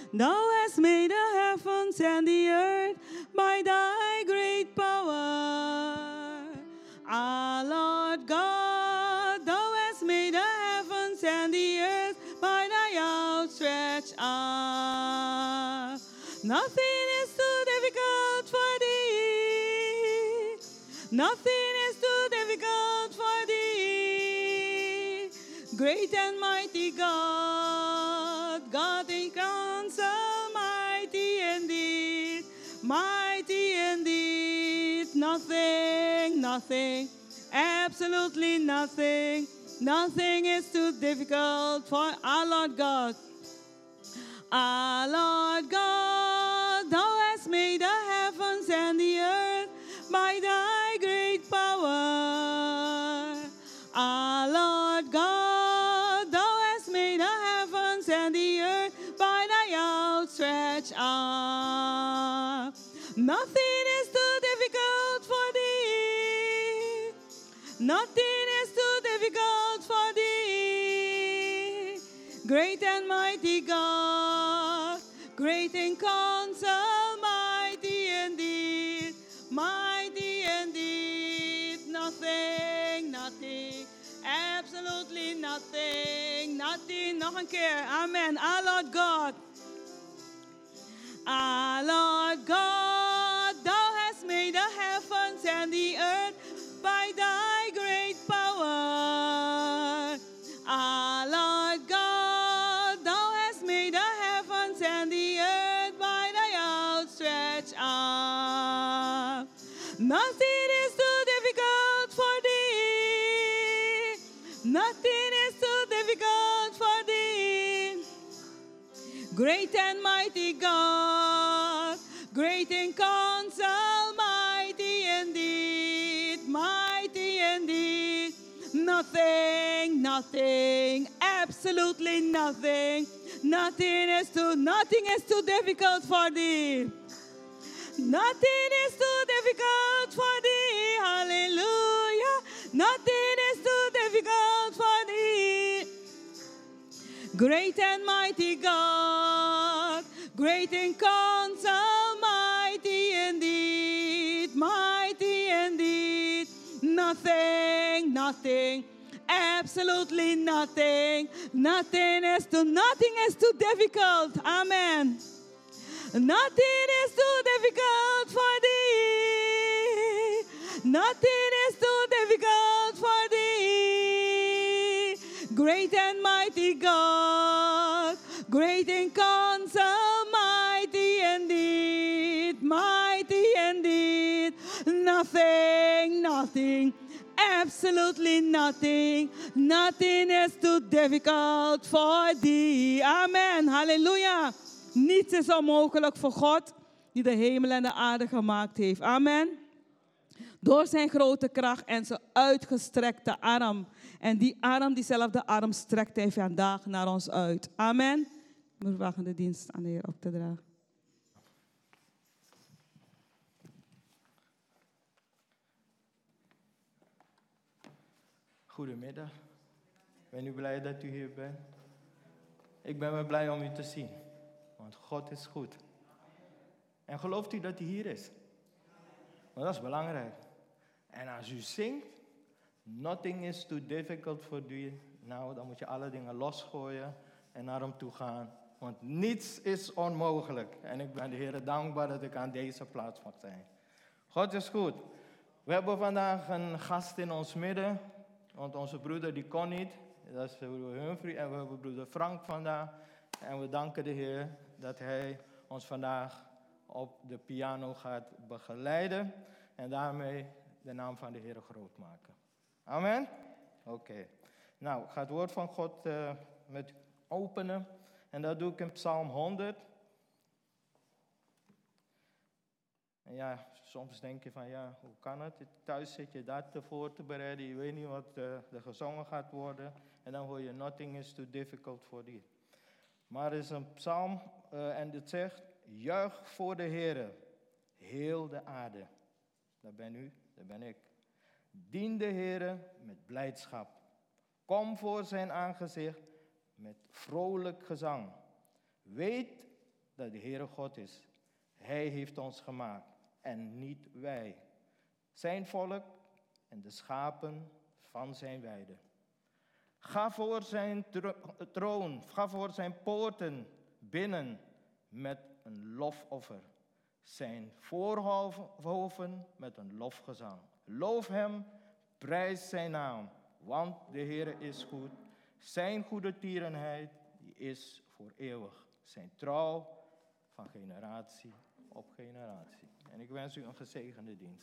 Thou hast made the heavens and the earth by thy great power. Our Lord God, thou hast made the heavens and the earth by thy outstretched arm. Nothing is too difficult for thee. Nothing is too difficult for thee. Great and mighty God, God in counsel, mighty indeed, mighty indeed. Nothing, nothing, absolutely nothing, nothing is too difficult for our Lord God. Our Lord God, thou hast made the heavens and the earth by thy great power. Our Lord God, thou hast made the heavens and the earth by thy outstretched arm. Nothing is too difficult for thee. Nothing is too difficult for thee. Great and mighty God, great in counsel, mighty indeed, mighty indeed. Nothing, nothing, absolutely nothing, nothing. Nog een keer, amen. Our Lord God, our Lord God, thou hast made the heavens and the earth by thy great power. Our Lord God, thou hast made the heavens and the earth by thy outstretched arm. Nothing is too difficult for thee. Nothing is too difficult for thee. Great and mighty God, great in counsel, mighty indeed, mighty indeed. Nothing, nothing, absolutely nothing. Nothing is too difficult for thee. Nothing is too difficult for thee. Hallelujah. Nothing is too difficult for thee. Great and mighty God, great in counsel, mighty indeed, mighty indeed. Nothing, nothing, absolutely nothing. Nothing is too difficult. Amen. Nothing is too difficult for thee. Nothing is too difficult for thee. Great and mighty God, great in counsel, mighty indeed, mighty indeed. Nothing, nothing, absolutely nothing. Nothing is too difficult for thee. Amen. Hallelujah. Niets is onmogelijk voor God die de hemel en de aarde gemaakt heeft. Amen. Door zijn grote kracht en zijn uitgestrekte arm. En diezelfde arm strekt hij vandaag naar ons uit. Amen. We wachten de dienst aan de Heer op te dragen. Goedemiddag. Ben u blij dat u hier bent? Ik ben wel blij om u te zien. Want God is goed. En gelooft u dat hij hier is? Want dat is belangrijk. En als u zingt, nothing is too difficult for you. Nou, dan moet je alle dingen losgooien en naar hem toe gaan. Want niets is onmogelijk. En ik ben de Heer dankbaar dat ik aan deze plaats mag zijn. God is goed. We hebben vandaag een gast in ons midden. Want onze broeder die kon niet. Dat is broeder Humphrey. En we hebben broeder Frank vandaag. En we danken de Heer dat hij ons vandaag op de piano gaat begeleiden. En daarmee de naam van de Heer groot maken. Amen? Oké. Nou, ik ga het woord van God met u openen. En dat doe ik in Psalm 100. En ja, soms denk je van ja, hoe kan het? Thuis zit je dat voor te bereiden. Je weet niet wat er gezongen gaat worden. En dan hoor je nothing is too difficult for thee. Maar er is een psalm en het zegt, juich voor de Heere, heel de aarde. Dat ben u, dat ben ik. Dien de Heere met blijdschap. Kom voor zijn aangezicht met vrolijk gezang. Weet dat de Heere God is. Hij heeft ons gemaakt en niet wij. Zijn volk en de schapen van zijn weide. Ga voor zijn troon, ga voor zijn poorten binnen met een lofoffer. Zijn voorhoven met een lofgezang. Loof hem, prijs zijn naam, want de Heere is goed. Zijn goede tierenheid die is voor eeuwig. Zijn trouw van generatie op generatie. En ik wens u een gezegende dienst.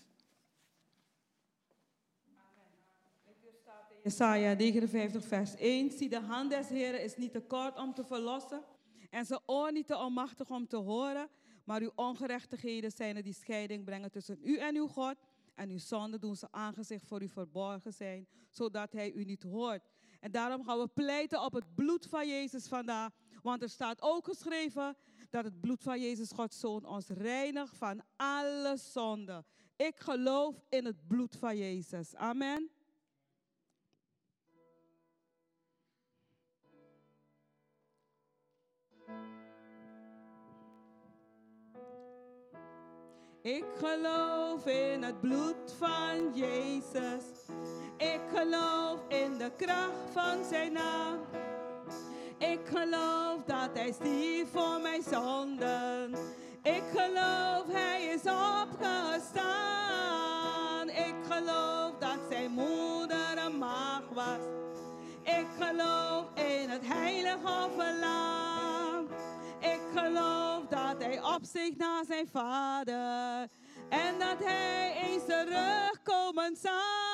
Jesaja 59 vers 1. Zie, de hand des Heren is niet te kort om te verlossen en zijn oor niet te onmachtig om te horen, maar uw ongerechtigheden zijn er die scheiding brengen tussen u en uw God en uw zonden doen ze aangezicht voor u verborgen zijn, zodat hij u niet hoort. En daarom gaan we pleiten op het bloed van Jezus vandaag, want er staat ook geschreven dat het bloed van Jezus, Gods Zoon, ons reinigt van alle zonde. Ik geloof in het bloed van Jezus. Amen. Ik geloof in het bloed van Jezus. Ik geloof in de kracht van zijn naam. Ik geloof dat hij stierf voor mijn zonden. Ik geloof hij is opgestaan. Ik geloof dat zijn moeder een maagd was. Ik geloof in het heilige offerlam. Ik geloof dat hij opziet naar zijn vader. En dat hij eens terugkomen zal.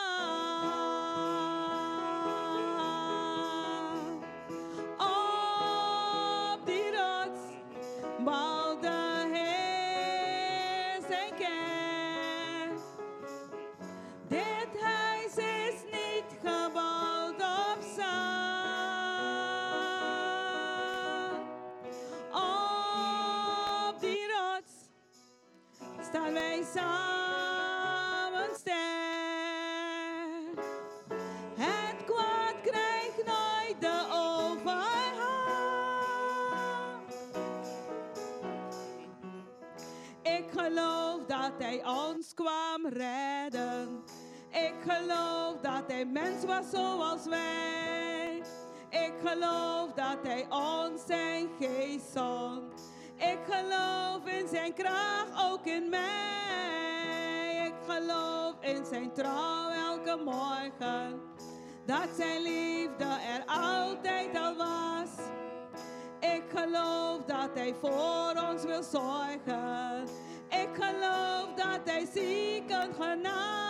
Op die rots bouwt de Heer zijn kerk. Dit huis is niet gebouwd op zand. Op die rots staan wij samen sterk. Het kwaad krijgt nooit de overhand. Ik geloof dat hij ons kwam redden. Ik geloof dat hij mens was zoals wij. Ik geloof dat hij ons zijn geest zond. Ik geloof in zijn kracht, ook in mij. Ik geloof in zijn trouw elke morgen. Dat zijn liefde er altijd al was. Ik geloof dat hij voor ons wil zorgen. Ik geloof dat hij zieken genaast.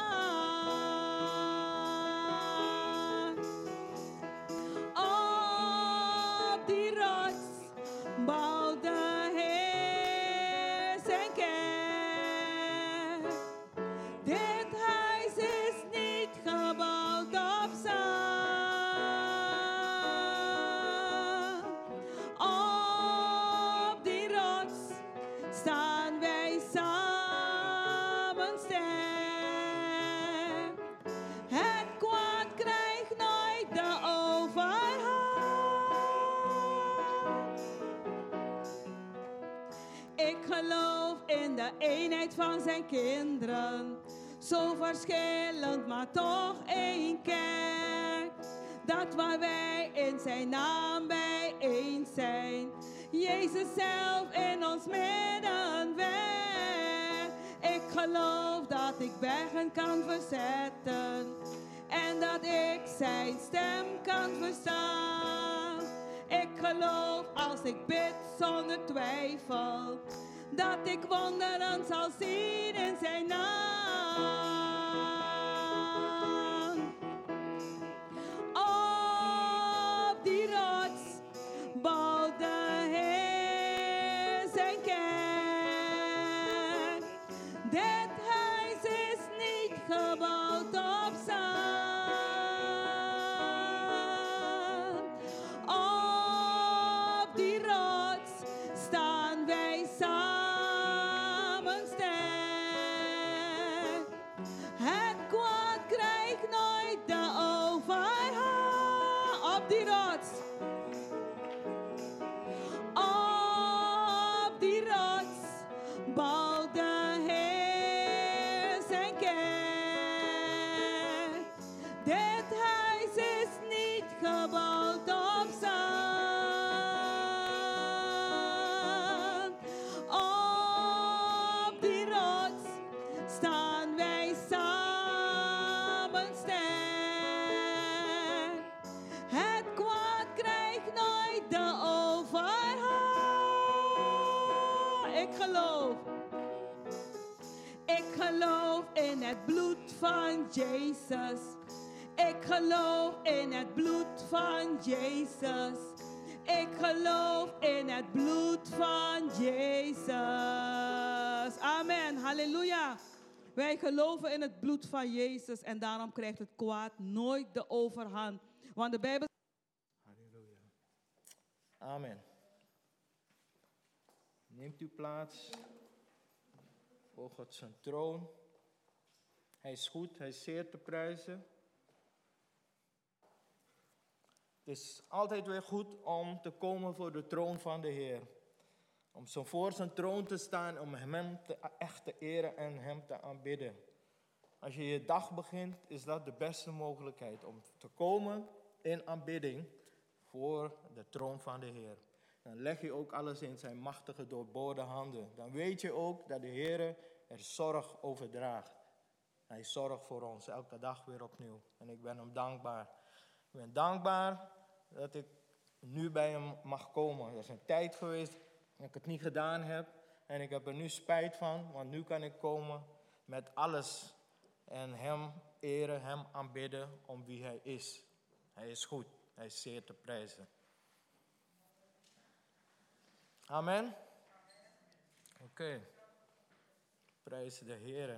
Op die rots bouwt de Heer zijn kerk. Dit huis is niet gebouwd op zand. Op die rots staan wij samen sterk. Het kwaad krijgt nooit de overhand. Ik geloof in de eenheid van zijn kinderen. Zo verschillend, maar toch één kerk. Dat waar wij in zijn naam bijeen zijn. Jezus zelf in ons midden werkt. Ik geloof dat ik bergen kan verzetten. En dat ik zijn stem kan verstaan. Ik geloof als ik bid zonder twijfel. Dat ik wonderen zal zien in zijn naam. Op die rots bouwt de Heer zijn kerk. Dit huis is niet gebouwd op zand. Op die rots staan wij samen sterk. Het kwaad krijgt nooit de overhand. Op die rots. Op die Ik geloof. Ik geloof in het bloed van Jezus. Ik geloof in het bloed van Jezus. Ik geloof in het bloed van Jezus. Amen. Halleluja. Wij geloven in het bloed van Jezus en daarom krijgt het kwaad nooit de overhand. Want de Bijbel... Halleluja. Amen. Neemt uw plaats voor God zijn troon. Hij is goed, hij is zeer te prijzen. Het is altijd weer goed om te komen voor de troon van de Heer. Om zo voor zijn troon te staan, om hem echt te eren en hem te aanbidden. Als je je dag begint, is dat de beste mogelijkheid om te komen in aanbidding voor de troon van de Heer. Dan leg je ook alles in zijn machtige doorboorde handen. Dan weet je ook dat de Heer er zorg over draagt. Hij zorgt voor ons elke dag weer opnieuw. En ik ben hem dankbaar. Ik ben dankbaar dat ik nu bij hem mag komen. Er is een tijd geweest dat ik het niet gedaan heb. En ik heb er nu spijt van, want nu kan ik komen met alles. En hem eren, hem aanbidden om wie hij is. Hij is goed, hij is zeer te prijzen. Amen. Oké. Prijs de Heer.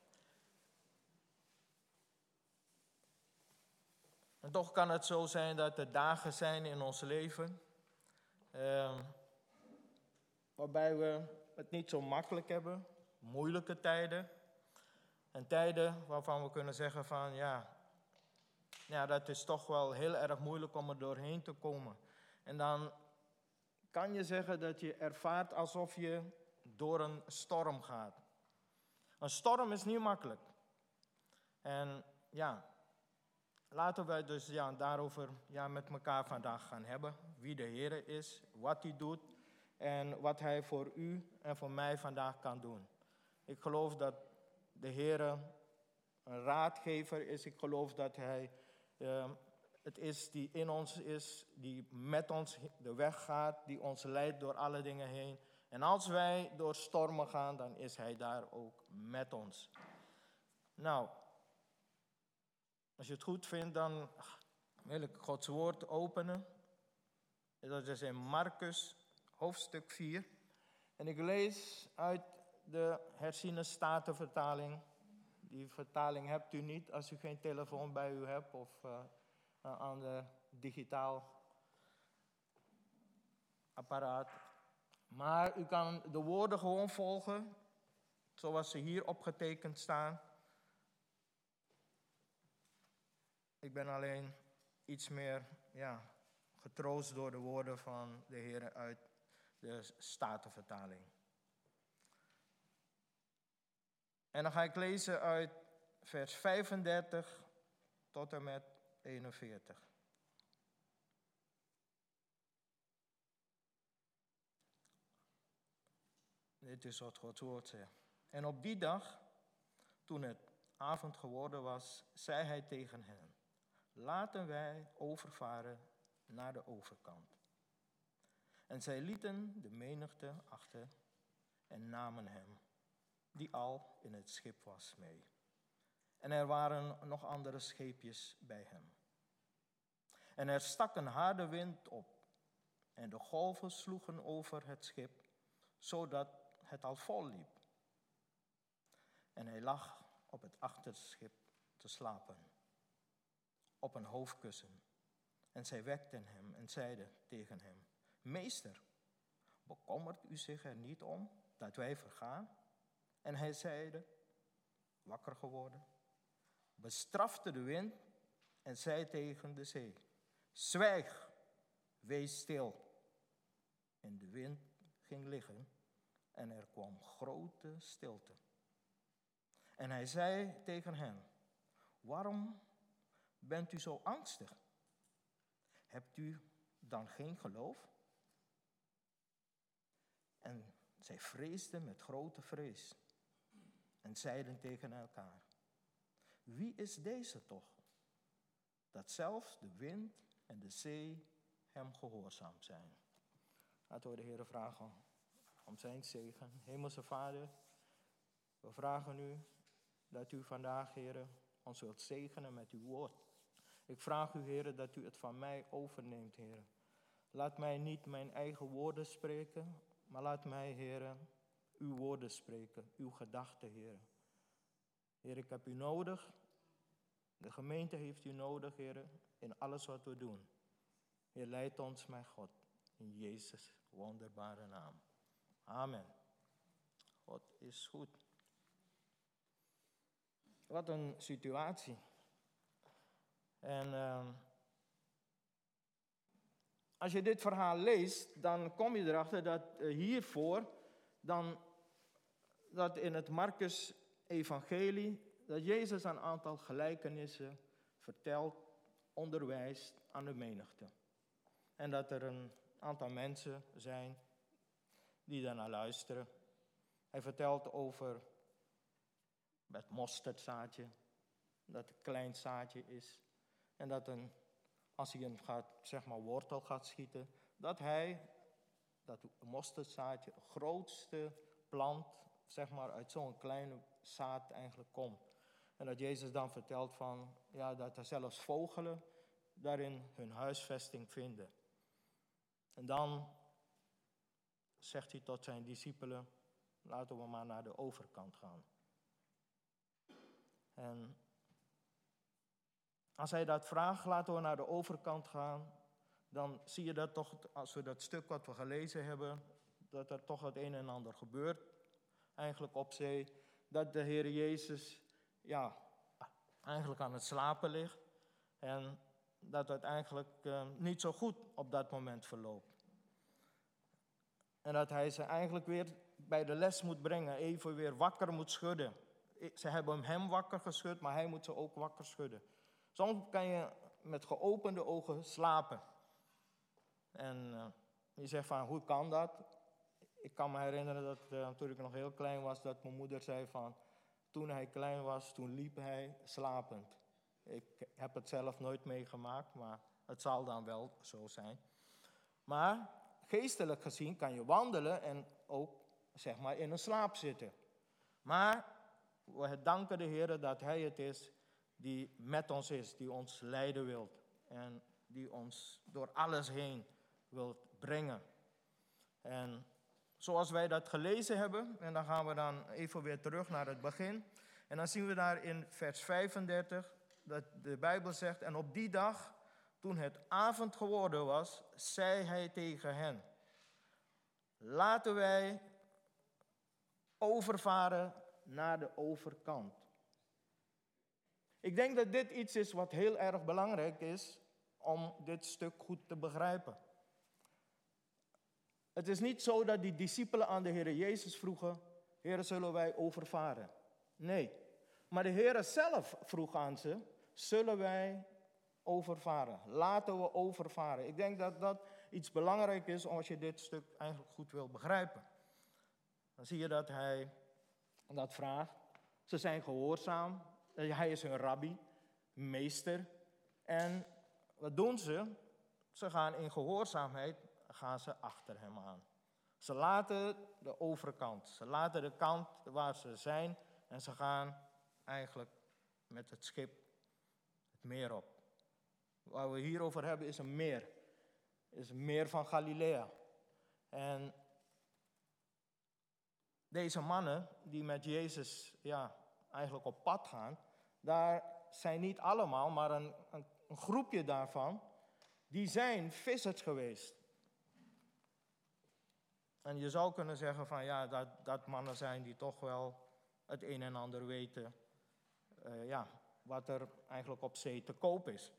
En toch kan het zo zijn dat er dagen zijn in ons leven waarbij we het niet zo makkelijk hebben, moeilijke tijden. En tijden waarvan we kunnen zeggen van ja, dat is toch wel heel erg moeilijk om er doorheen te komen. En dan kan je zeggen dat je ervaart alsof je door een storm gaat. Een storm is niet makkelijk. En ja, laten wij dus daarover met elkaar vandaag gaan hebben. Wie de Heer is, wat hij doet en wat hij voor u en voor mij vandaag kan doen. Ik geloof dat de Heer een raadgever is. Ik geloof dat hij het is die in ons is, die met ons de weg gaat, die ons leidt door alle dingen heen. En als wij door stormen gaan, dan is hij daar ook met ons. Nou, als je het goed vindt, dan wil ik Gods woord openen. Dat is in Markus, hoofdstuk 4. En ik lees uit de herziene statenvertaling. Die vertaling hebt u niet als u geen telefoon bij u hebt of aan de digitaal apparaat. Maar u kan de woorden gewoon volgen, zoals ze hier opgetekend staan. Ik ben alleen iets meer getroost door de woorden van de Heer uit de Statenvertaling. En dan ga ik lezen uit vers 35 tot en met 41. Dit is wat Gods woord zegt. En op die dag, toen het avond geworden was, zei hij tegen hen: laten wij overvaren naar de overkant. En zij lieten de menigte achter en namen hem, die al in het schip was, mee. En er waren nog andere scheepjes bij hem. En er stak een harde wind op, en de golven sloegen over het schip, zodat het al vol liep. En hij lag op het achterschip te slapen, op een hoofdkussen. En zij wekten hem en zeiden tegen hem: Meester, bekommert u zich er niet om dat wij vergaan? En hij zeide, wakker geworden, bestrafte de wind en zei tegen de zee: Zwijg, wees stil. En de wind ging liggen en er kwam grote stilte. En hij zei tegen hen: Waarom bent u zo angstig? Hebt u dan geen geloof? En zij vreesden met grote vrees en zeiden tegen elkaar: Wie is deze toch, dat zelfs de wind en de zee hem gehoorzaam zijn? Laten we de Heer vragen om zijn zegen. Hemelse Vader, we vragen u dat u vandaag, Heer, ons wilt zegenen met uw woord. Ik vraag u, Heer, dat u het van mij overneemt, Heer. Laat mij niet mijn eigen woorden spreken, maar laat mij, Heer, uw woorden spreken, uw gedachten, Heer. Heer, ik heb u nodig. De gemeente heeft u nodig, Heer, in alles wat we doen. Heer, leid ons, mijn God, in Jezus' wonderbare naam. Amen. God is goed. Wat een situatie. En als je dit verhaal leest, dan kom je erachter dat hiervoor, dat in het Marcus-evangelie, dat Jezus een aantal gelijkenissen vertelt, onderwijst aan de menigte. En dat er een aantal mensen zijn die daarnaar luisteren. Hij vertelt over het mosterdzaadje, dat het een klein zaadje is. En dat als hij een wortel gaat schieten, dat mosterdzaadje, de grootste plant, uit zo'n kleine zaad eigenlijk komt. En dat Jezus dan vertelt dat er zelfs vogelen daarin hun huisvesting vinden. En dan zegt hij tot zijn discipelen, laten we maar naar de overkant gaan. En als hij dat vraagt, laten we naar de overkant gaan, dan zie je dat toch, als we dat stuk wat we gelezen hebben, dat er toch het een en ander gebeurt, eigenlijk op zee, dat de Heer Jezus, eigenlijk aan het slapen ligt en dat het eigenlijk niet zo goed op dat moment verloopt. En dat hij ze eigenlijk weer bij de les moet brengen, even weer wakker moet schudden. Ze hebben hem wakker geschud, maar hij moet ze ook wakker schudden. Soms kan je met geopende ogen slapen. En je zegt hoe kan dat? Ik kan me herinneren dat toen ik nog heel klein was, dat mijn moeder zei toen hij klein was, toen liep hij slapend. Ik heb het zelf nooit meegemaakt, maar het zal dan wel zo zijn. Maar geestelijk gezien kan je wandelen en ook in een slaap zitten. Maar we danken de Heer dat hij het is die met ons is, die ons leiden wil. En die ons door alles heen wil brengen. En zoals wij dat gelezen hebben, en dan gaan we dan even weer terug naar het begin. En dan zien we daar in vers 35, dat de Bijbel zegt, en op die dag, toen het avond geworden was, zei hij tegen hen, laten wij overvaren naar de overkant. Ik denk dat dit iets is wat heel erg belangrijk is om dit stuk goed te begrijpen. Het is niet zo dat die discipelen aan de Heer Jezus vroegen, Heer, zullen wij overvaren? Nee, maar de Heer zelf vroeg aan ze, zullen wij overvaren? Laten we overvaren. Ik denk dat dat iets belangrijk is als je dit stuk eigenlijk goed wil begrijpen. Dan zie je dat hij dat vraagt. Ze zijn gehoorzaam. Hij is hun rabbi, meester. En wat doen ze? Ze gaan in gehoorzaamheid achter hem aan. Ze laten de overkant. Ze laten de kant waar ze zijn. En ze gaan eigenlijk met het schip het meer op. Wat we hierover hebben is een meer. Is een meer van Galilea. En deze mannen die met Jezus eigenlijk op pad gaan, daar zijn niet allemaal, maar een groepje daarvan, die zijn vissers geweest. En je zou kunnen zeggen dat mannen zijn die toch wel het een en ander weten, wat er eigenlijk op zee te koop is.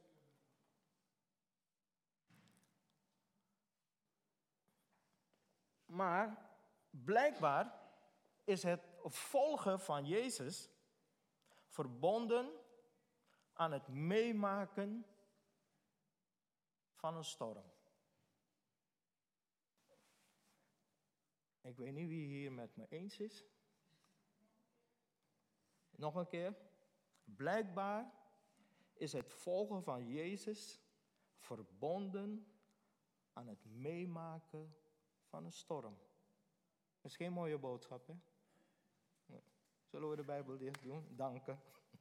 Maar blijkbaar is het volgen van Jezus verbonden aan het meemaken van een storm. Ik weet niet wie hier met me eens is. Nog een keer. Blijkbaar is het volgen van Jezus verbonden aan het meemaken van een storm. Dat is geen mooie boodschap, hè? Nee. Zullen we de Bijbel dicht doen? Danken.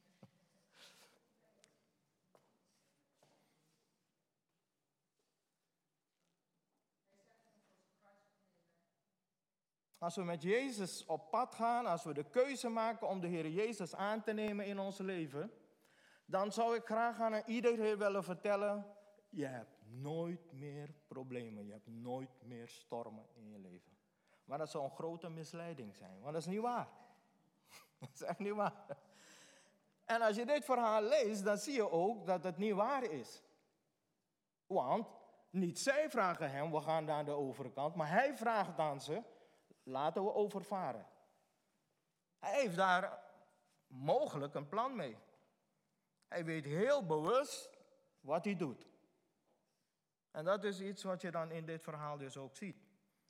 Als we met Jezus op pad gaan, als we de keuze maken om de Heer Jezus aan te nemen in ons leven, dan zou ik graag aan iedereen willen vertellen, je hebt nooit meer problemen, je hebt nooit meer stormen in je leven. Maar dat zou een grote misleiding zijn, want dat is niet waar. Dat is echt niet waar. En als je dit verhaal leest, dan zie je ook dat het niet waar is. Want niet zij vragen hem, we gaan naar de overkant, maar hij vraagt aan ze, laten we overvaren. Hij heeft daar mogelijk een plan mee. Hij weet heel bewust wat hij doet. En dat is iets wat je dan in dit verhaal dus ook ziet.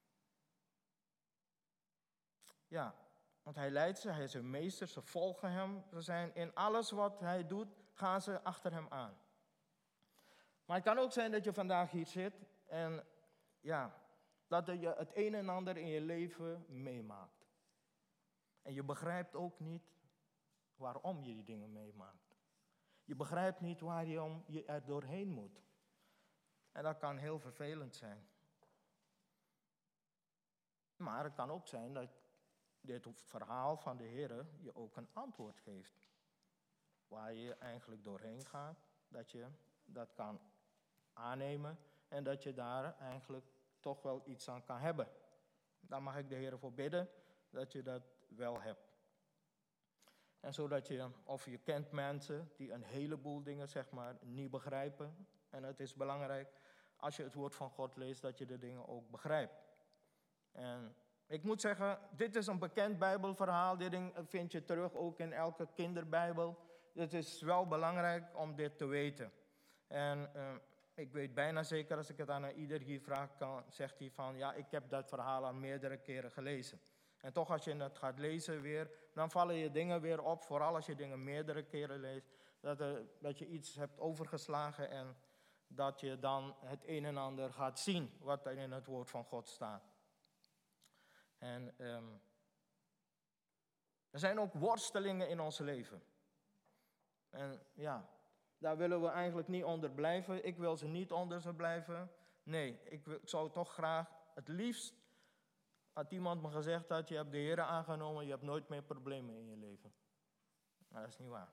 Ja, want hij leidt ze, hij is hun meester, ze volgen hem. Ze zijn in alles wat hij doet, gaan ze achter hem aan. Maar het kan ook zijn dat je vandaag hier zit en ja, dat je het een en ander in je leven meemaakt. En je begrijpt ook niet waarom je die dingen meemaakt. Je begrijpt niet waarom je er doorheen moet. En dat kan heel vervelend zijn. Maar het kan ook zijn dat dit verhaal van de Heer je ook een antwoord geeft. Waar je eigenlijk doorheen gaat, dat je dat kan aannemen en dat je daar eigenlijk toch wel iets aan kan hebben. Daar mag ik de Heer voor bidden dat je dat wel hebt. En zodat je kent mensen die een heleboel dingen niet begrijpen. En het is belangrijk als je het woord van God leest dat je de dingen ook begrijpt. En ik moet zeggen, dit is een bekend Bijbelverhaal. Dit ding vind je terug ook in elke kinderbijbel. Het is wel belangrijk om dit te weten. En ik weet bijna zeker, als ik het aan ieder hier vraag, zegt hij van, ja, ik heb dat verhaal al meerdere keren gelezen. En toch als je het gaat lezen weer, dan vallen je dingen weer op. Vooral als je dingen meerdere keren leest. Dat je iets hebt overgeslagen en dat je dan het een en ander gaat zien wat er in het woord van God staat. En er zijn ook worstelingen in ons leven. En ja, daar willen we eigenlijk niet onder blijven. Ik wil ze niet onder ze blijven. Nee, ik zou toch graag het liefst, had iemand me gezegd dat je hebt de Heer aangenomen, je hebt nooit meer problemen in je leven. Maar dat is niet waar.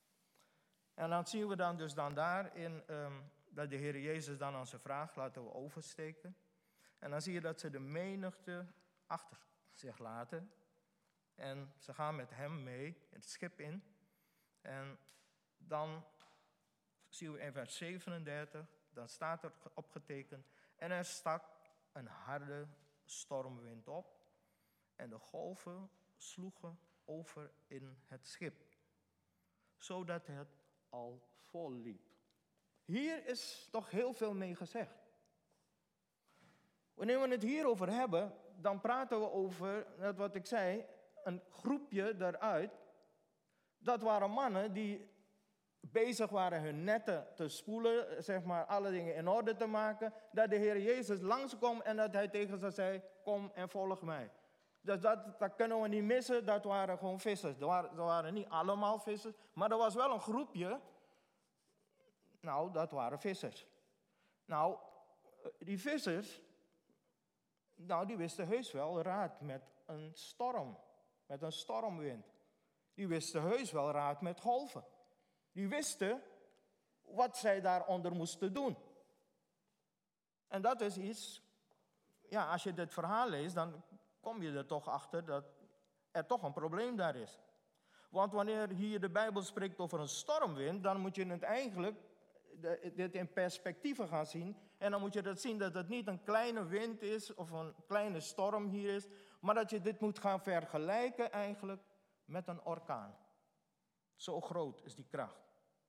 En dan zien we dan dus daarin dat de Heer Jezus dan aan ze vraagt, laten we oversteken. En dan zie je dat ze de menigte achter zich laten. En ze gaan met hem mee, het schip in. En dan zien we in vers 37, dan staat er opgetekend, en er stak een harde stormwind op. En de golven sloegen over in het schip, zodat het al vol liep. Hier is toch heel veel mee gezegd. Wanneer we het hierover hebben, dan praten we over, net wat ik zei, een groepje daaruit. Dat waren mannen die bezig waren hun netten te spoelen, alle dingen in orde te maken. Dat de Heer Jezus langskwam en dat hij tegen ze zei, kom en volg mij. Dus dat kunnen we niet missen, dat waren gewoon vissers. Dat waren niet allemaal vissers, maar er was wel een groepje. Nou, dat waren vissers. Nou, die vissers, die wisten heus wel raad met een storm. Met een stormwind. Die wisten heus wel raad met golven. Die wisten wat zij daaronder moesten doen. En dat is iets, ja, als je dit verhaal leest, dan kom je er toch achter dat er toch een probleem daar is. Want wanneer hier de Bijbel spreekt over een stormwind, dan moet je het eigenlijk dit in perspectieven gaan zien. En dan moet je dat zien dat het niet een kleine wind is of een kleine storm hier is, maar dat je dit moet gaan vergelijken eigenlijk met een orkaan. Zo groot is die kracht.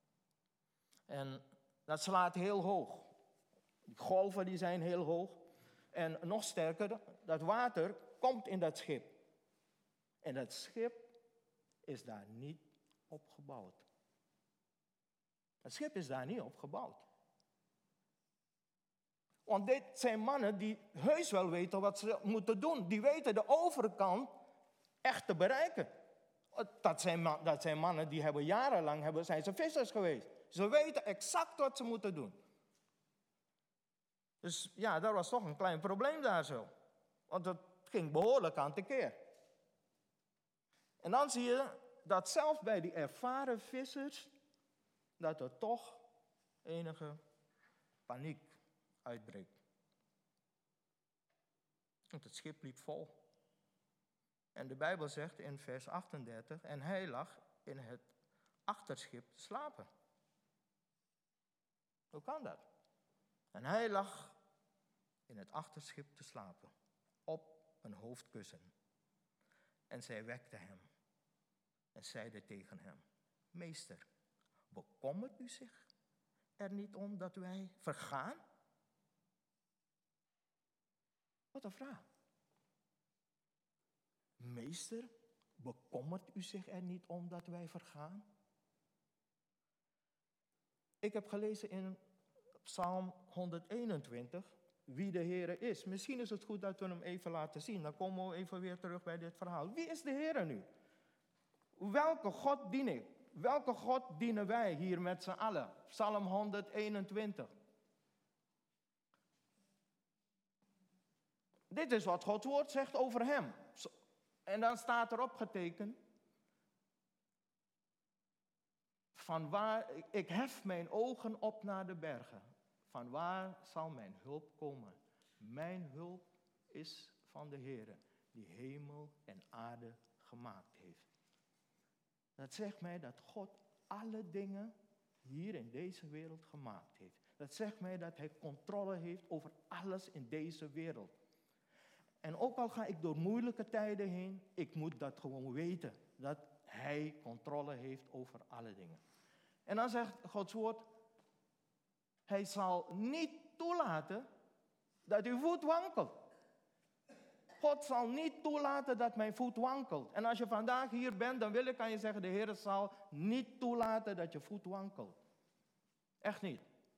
En dat slaat heel hoog. Die golven die zijn heel hoog. En nog sterker, dat water komt in dat schip. En dat schip is daar niet op gebouwd. Het schip is daar niet op gebouwd. Want dit zijn mannen die heus wel weten wat ze moeten doen. Die weten de overkant echt te bereiken. Dat zijn mannen die hebben jarenlang zijn ze vissers geweest. Ze weten exact wat ze moeten doen. Dus ja, dat was toch een klein probleem daar zo. Want het ging behoorlijk aan tekeer. En dan zie je dat zelfs bij die ervaren vissers, dat er toch enige paniek uitbreekt. Want het schip liep vol. En de Bijbel zegt in vers 38, en hij lag in het achterschip te slapen. Hoe kan dat? En hij lag in het achterschip te slapen, op een hoofdkussen. En zij wekte hem en zeide tegen hem, meester, bekommert u zich er niet om dat wij vergaan? Wat een vraag. Meester, bekommert u zich er niet om dat wij vergaan? Ik heb gelezen in Psalm 121 wie de Heere is. Misschien is het goed dat we hem even laten zien. Dan komen we even weer terug bij dit verhaal. Wie is de Heere nu? Welke God dien ik? Welke God dienen wij hier met z'n allen? Psalm 121. Dit is wat Gods woord zegt over hem. En dan staat erop getekend, van waar, ik hef mijn ogen op naar de bergen. Van waar zal mijn hulp komen? Mijn hulp is van de Heere, die hemel en aarde gemaakt heeft. Dat zegt mij dat God alle dingen hier in deze wereld gemaakt heeft. Dat zegt mij dat hij controle heeft over alles in deze wereld. En ook al ga ik door moeilijke tijden heen, ik moet dat gewoon weten. Dat hij controle heeft over alle dingen. En dan zegt Gods woord, hij zal niet toelaten dat uw voet wankelt. God zal niet toelaten dat mijn voet wankelt. En als je vandaag hier bent, dan wil ik aan je zeggen, de Heer zal niet toelaten dat je voet wankelt. Echt niet.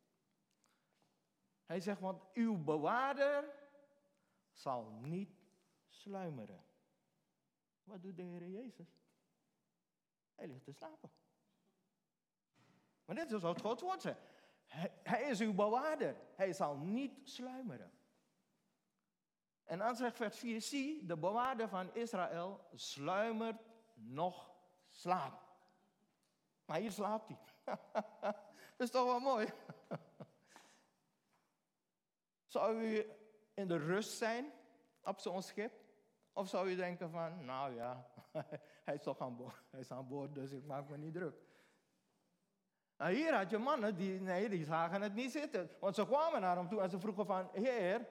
Hij zegt, want uw bewaarder zal niet sluimeren. Wat doet de Heer Jezus? Hij ligt te slapen. Maar dit is wat Gods woord zegt. Hij is uw bewaarder. Hij zal niet sluimeren. En dan zegt vers 4, zie, de bewaarder van Israël sluimert nog slaapt. Maar hier slaapt hij. Dat is toch wel mooi. Zou u in de rust zijn op zo'n schip? Of zou u denken van, nou ja, hij is toch aan boord. Hij is aan boord, dus ik maak me niet druk. Nou, hier had je mannen die zagen het niet zitten. Want ze kwamen naar hem toe en ze vroegen van, Heer,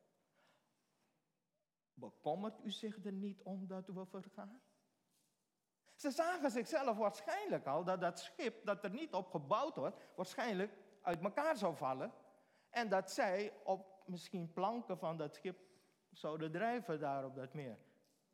bekommert u zich er niet om dat we vergaan? Ze zagen zichzelf waarschijnlijk al dat dat schip dat er niet op gebouwd wordt, waarschijnlijk uit elkaar zou vallen. En dat zij op misschien planken van dat schip zouden drijven daar op dat meer.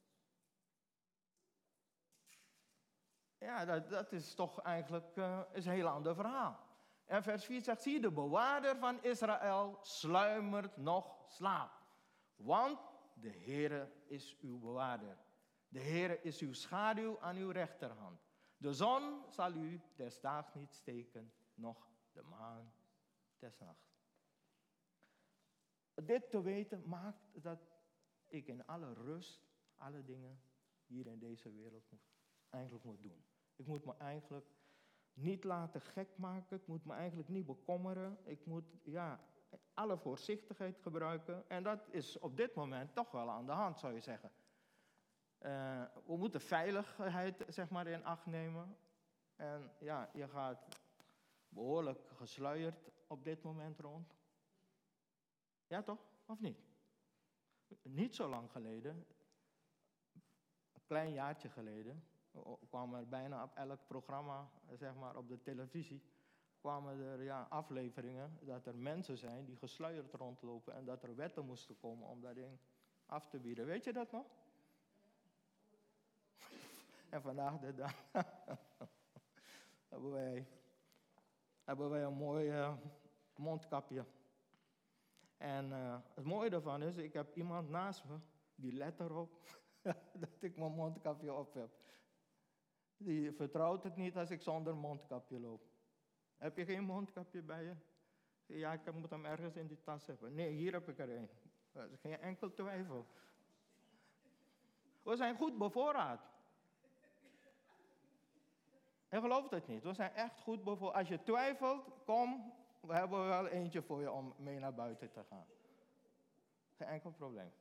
Ja, dat is toch eigenlijk is een heel ander verhaal. En vers 4 zegt, zie, de bewaarder van Israël sluimert nog slaap. Want de Heere is uw bewaarder. De Heere is uw schaduw aan uw rechterhand. De zon zal u des daags niet steken, noch de maan des nachts. Dit te weten maakt dat ik in alle rust, alle dingen hier in deze wereld eigenlijk moet doen. Ik moet me eigenlijk niet laten gek maken. Ik moet me eigenlijk niet bekommeren. Ik moet alle voorzichtigheid gebruiken. En dat is op dit moment toch wel aan de hand, zou je zeggen. We moeten veiligheid zeg maar in acht nemen. En ja, je gaat behoorlijk gesluierd op dit moment rond. Ja toch? Of niet? Niet zo lang geleden, een klein jaartje geleden, kwamen er bijna op elk programma, zeg maar op de televisie, kwamen er afleveringen dat er mensen zijn die gesluierd rondlopen en dat er wetten moesten komen om dat ding af te bieden. Weet je dat nog? En vandaag de dag hebben wij een mooi mondkapje. En het mooie daarvan is, ik heb iemand naast me, die let erop dat ik mijn mondkapje op heb. Die vertrouwt het niet als ik zonder mondkapje loop. Heb je geen mondkapje bij je? Ja, ik moet hem ergens in die tas hebben. Nee, hier heb ik er een. Dat is geen enkel twijfel. We zijn goed bevoorraad. En geloof het niet, we zijn echt goed bevoorraad. Als je twijfelt, kom, we hebben wel eentje voor je om mee naar buiten te gaan. Geen enkel probleem.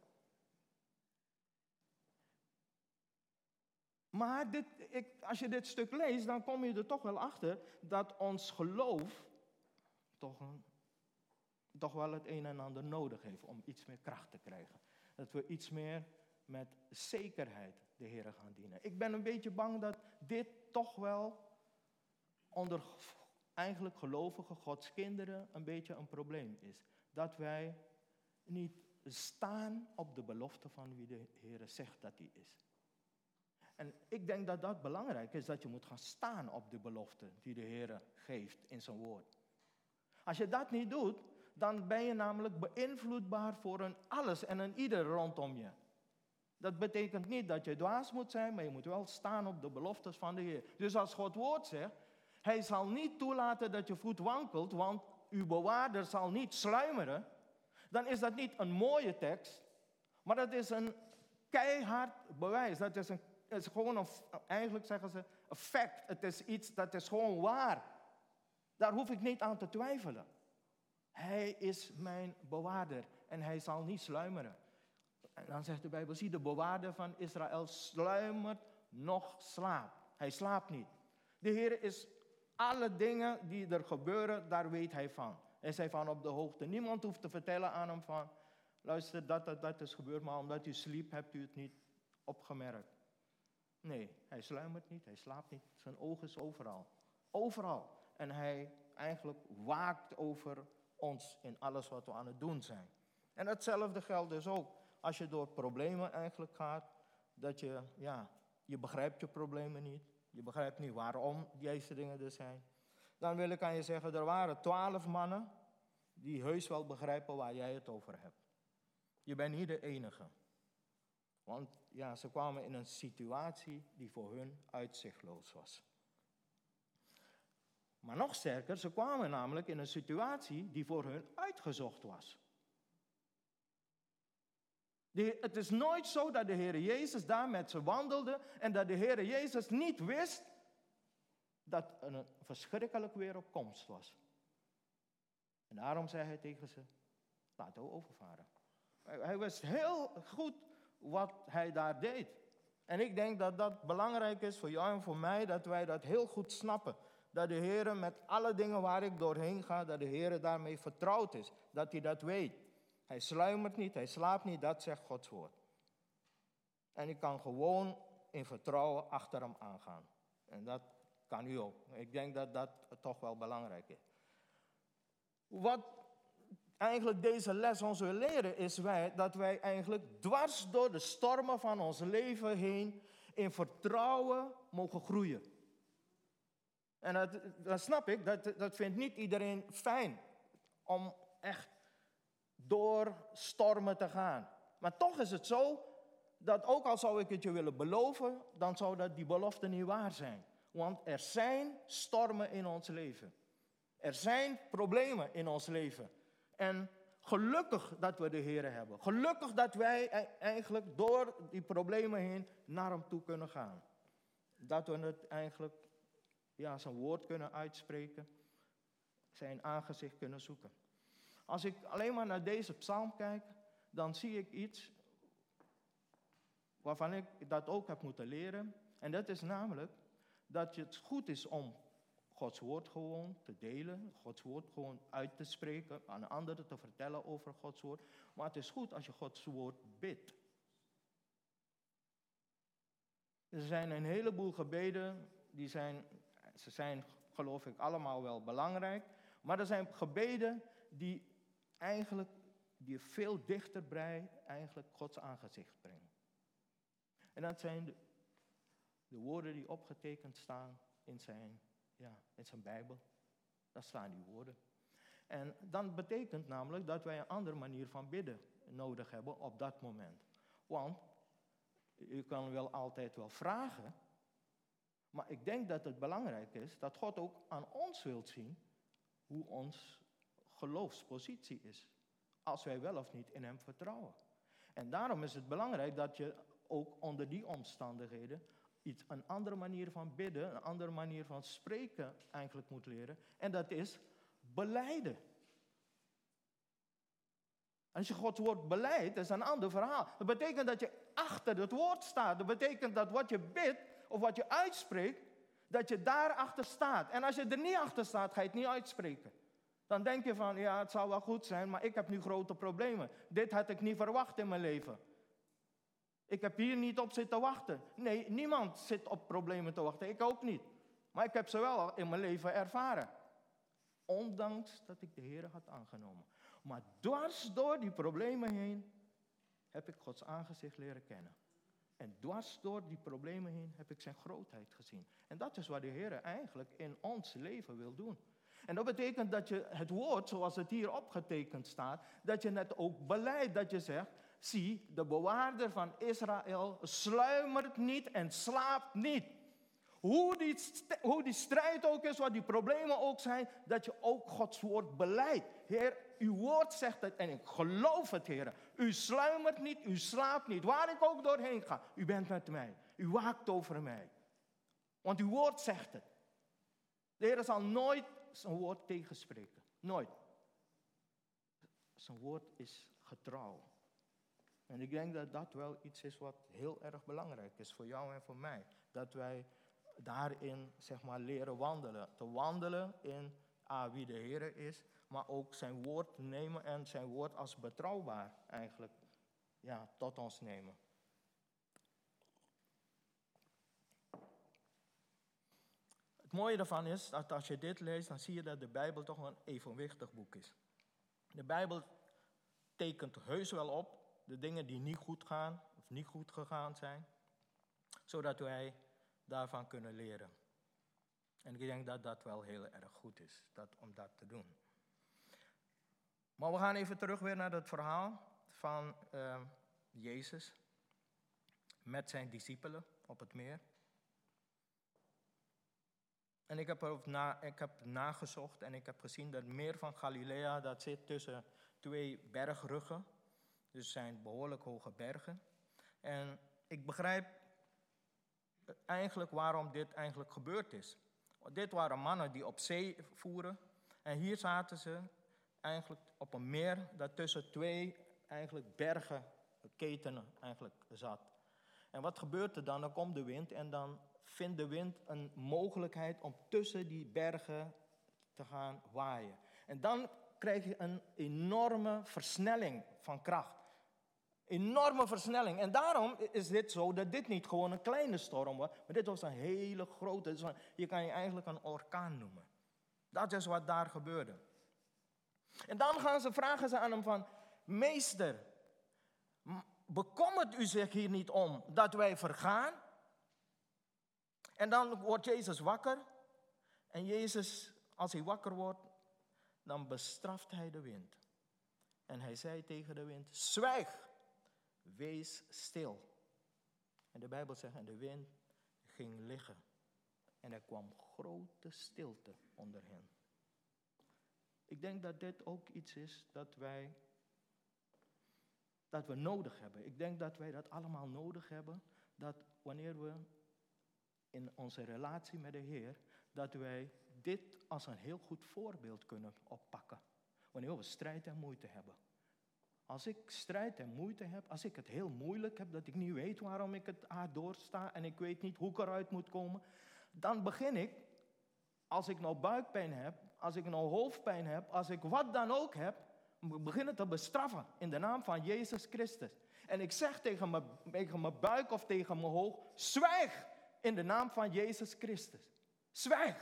Maar als je dit stuk leest, dan kom je er toch wel achter dat ons geloof toch wel het een en ander nodig heeft om iets meer kracht te krijgen. Dat we iets meer met zekerheid de Heer gaan dienen. Ik ben een beetje bang dat dit toch wel onder eigenlijk gelovige Gods kinderen een beetje een probleem is. Dat wij niet staan op de belofte van wie de Heer zegt dat hij is. En ik denk dat dat belangrijk is, dat je moet gaan staan op de belofte die de Heer geeft in zijn woord. Als je dat niet doet, dan ben je namelijk beïnvloedbaar voor een alles en een ieder rondom je. Dat betekent niet dat je dwaas moet zijn, maar je moet wel staan op de beloftes van de Heer. Dus als God woord zegt, hij zal niet toelaten dat je voet wankelt, want uw bewaarder zal niet sluimeren. Dan is dat niet een mooie tekst, maar dat is een keihard bewijs. Dat is gewoon eigenlijk zeggen ze, een fact. Het is iets, dat is gewoon waar. Daar hoef ik niet aan te twijfelen. Hij is mijn bewaarder en hij zal niet sluimeren. En dan zegt de Bijbel, zie, de bewaarder van Israël sluimert nog slaapt. Hij slaapt niet. De Heer is alle dingen die er gebeuren, daar weet hij van. Hij is hij van op de hoogte. Niemand hoeft te vertellen aan hem van, luister, dat is gebeurd, maar omdat u sliep, hebt u het niet opgemerkt. Nee, hij sluimert niet, hij slaapt niet. Zijn oog is overal. Overal. En hij eigenlijk waakt over ons in alles wat we aan het doen zijn. En hetzelfde geldt dus ook als je door problemen eigenlijk gaat, dat je begrijpt je problemen niet. Je begrijpt niet waarom deze dingen er zijn. Dan wil ik aan je zeggen, er waren 12 mannen die heus wel begrijpen waar jij het over hebt. Je bent niet de enige. Want ja, ze kwamen in een situatie die voor hun uitzichtloos was. Maar nog sterker, ze kwamen namelijk in een situatie die voor hun uitgezocht was. Het is nooit zo dat de Heer Jezus daar met ze wandelde en dat de Heer Jezus niet wist dat een verschrikkelijk weer op komst was. En daarom zei hij tegen ze, laten we overvaren. Hij wist heel goed wat hij daar deed. En ik denk dat dat belangrijk is voor jou en voor mij, dat wij dat heel goed snappen. Dat de Heer met alle dingen waar ik doorheen ga, dat de Heer daarmee vertrouwd is. Dat hij dat weet. Hij sluimert niet, hij slaapt niet, dat zegt Gods woord. En ik kan gewoon in vertrouwen achter hem aangaan. En dat kan u ook. Ik denk dat dat toch wel belangrijk is. Wat eigenlijk deze les ons wil leren is dat wij eigenlijk dwars door de stormen van ons leven heen in vertrouwen mogen groeien. En dat snap ik, dat vindt niet iedereen fijn om echt door stormen te gaan. Maar toch is het zo dat ook al zou ik het je willen beloven, dan zou dat die belofte niet waar zijn. Want er zijn stormen in ons leven. Er zijn problemen in ons leven. En gelukkig dat we de Heer hebben. Gelukkig dat wij eigenlijk door die problemen heen naar hem toe kunnen gaan. Dat we het eigenlijk, zijn woord kunnen uitspreken. Zijn aangezicht kunnen zoeken. Als ik alleen maar naar deze psalm kijk, dan zie ik iets waarvan ik dat ook heb moeten leren. En dat is namelijk dat het goed is om Gods woord gewoon te delen, Gods woord gewoon uit te spreken, aan anderen te vertellen over Gods woord. Maar het is goed als je Gods woord bidt. Er zijn een heleboel gebeden, ze zijn geloof ik allemaal wel belangrijk, maar er zijn gebeden die je veel dichter bij eigenlijk Gods aangezicht brengen. En dat zijn de woorden die opgetekend staan in zijn Bijbel. Daar staan die woorden. En dan betekent namelijk dat wij een andere manier van bidden nodig hebben op dat moment. Want je kan wel altijd wel vragen, maar ik denk dat het belangrijk is dat God ook aan ons wilt zien hoe ons geloofspositie is. Als wij wel of niet in hem vertrouwen. En daarom is het belangrijk dat je ook onder die omstandigheden een andere manier van bidden, een andere manier van spreken eigenlijk moet leren. En dat is belijden. Als je Gods woord belijdt, dat is een ander verhaal. Dat betekent dat je achter het woord staat. Dat betekent dat wat je bidt of wat je uitspreekt, dat je daarachter staat. En als je er niet achter staat, ga je het niet uitspreken. Dan denk je van, ja, het zal wel goed zijn, maar ik heb nu grote problemen. Dit had ik niet verwacht in mijn leven. Ik heb hier niet op zitten wachten. Nee, niemand zit op problemen te wachten. Ik ook niet. Maar ik heb ze wel al in mijn leven ervaren. Ondanks dat ik de Heer had aangenomen. Maar dwars door die problemen heen heb ik Gods aangezicht leren kennen. En dwars door die problemen heen heb ik zijn grootheid gezien. En dat is wat de Heer eigenlijk in ons leven wil doen. En dat betekent dat je het woord, zoals het hier opgetekend staat, dat je het ook belijdt, dat je zegt, zie, de bewaarder van Israël sluimert niet en slaapt niet. Hoe die strijd ook is, wat die problemen ook zijn, dat je ook Gods woord belijdt. Heer, uw woord zegt het en ik geloof het, Heer. U sluimert niet, u slaapt niet. Waar ik ook doorheen ga, u bent met mij. U waakt over mij. Want uw woord zegt het. De Heer zal nooit zijn woord tegenspreken. Nooit. Zijn woord is getrouw. En ik denk dat dat wel iets is wat heel erg belangrijk is voor jou en voor mij. Dat wij daarin, zeg maar, leren wandelen. Te wandelen in wie de Heer is, maar ook zijn woord te nemen en zijn woord als betrouwbaar eigenlijk tot ons nemen. Het mooie daarvan is dat als je dit leest, dan zie je dat de Bijbel toch een evenwichtig boek is. De Bijbel tekent heus wel op de dingen die niet goed gaan of niet goed gegaan zijn, zodat wij daarvan kunnen leren. En ik denk dat dat wel heel erg goed is, om dat te doen. Maar we gaan even terug weer naar het verhaal van Jezus met zijn discipelen op het meer. En ik heb nagezocht en ik heb gezien dat het meer van Galilea, dat zit tussen twee bergruggen. Dus het zijn behoorlijk hoge bergen. En ik begrijp eigenlijk waarom dit eigenlijk gebeurd is. Dit waren mannen die op zee voeren. En hier zaten ze eigenlijk op een meer dat tussen twee eigenlijk bergenketenen eigenlijk zat. En wat gebeurt er dan? Dan komt de wind en dan vindt de wind een mogelijkheid om tussen die bergen te gaan waaien. En dan krijg je een enorme versnelling van kracht. Enorme versnelling. En daarom is dit zo dat dit niet gewoon een kleine storm was, maar dit was een hele grote. Je kan je eigenlijk een orkaan noemen. Dat is wat daar gebeurde. En dan vragen ze aan hem van, meester, bekommert u zich hier niet om dat wij vergaan? En dan wordt Jezus wakker. En Jezus, als hij wakker wordt, dan bestraft hij de wind. En hij zei tegen de wind, zwijg, wees stil. En de Bijbel zegt, en de wind ging liggen. En er kwam grote stilte onder hen. Ik denk dat dit ook iets is dat we nodig hebben. Ik denk dat wij dat allemaal nodig hebben. Dat wanneer we in onze relatie met de Heer, dat wij dit als een heel goed voorbeeld kunnen oppakken. Wanneer we strijd en moeite hebben. Als ik strijd en moeite heb, als ik het heel moeilijk heb, dat ik niet weet waarom ik het doorsta en ik weet niet hoe ik eruit moet komen, dan begin ik, als ik nou buikpijn heb, als ik nou hoofdpijn heb, als ik wat dan ook heb, beginnen te bestraffen in de naam van Jezus Christus. En ik zeg tegen mijn buik of tegen mijn hoofd, zwijg in de naam van Jezus Christus. Zwijg.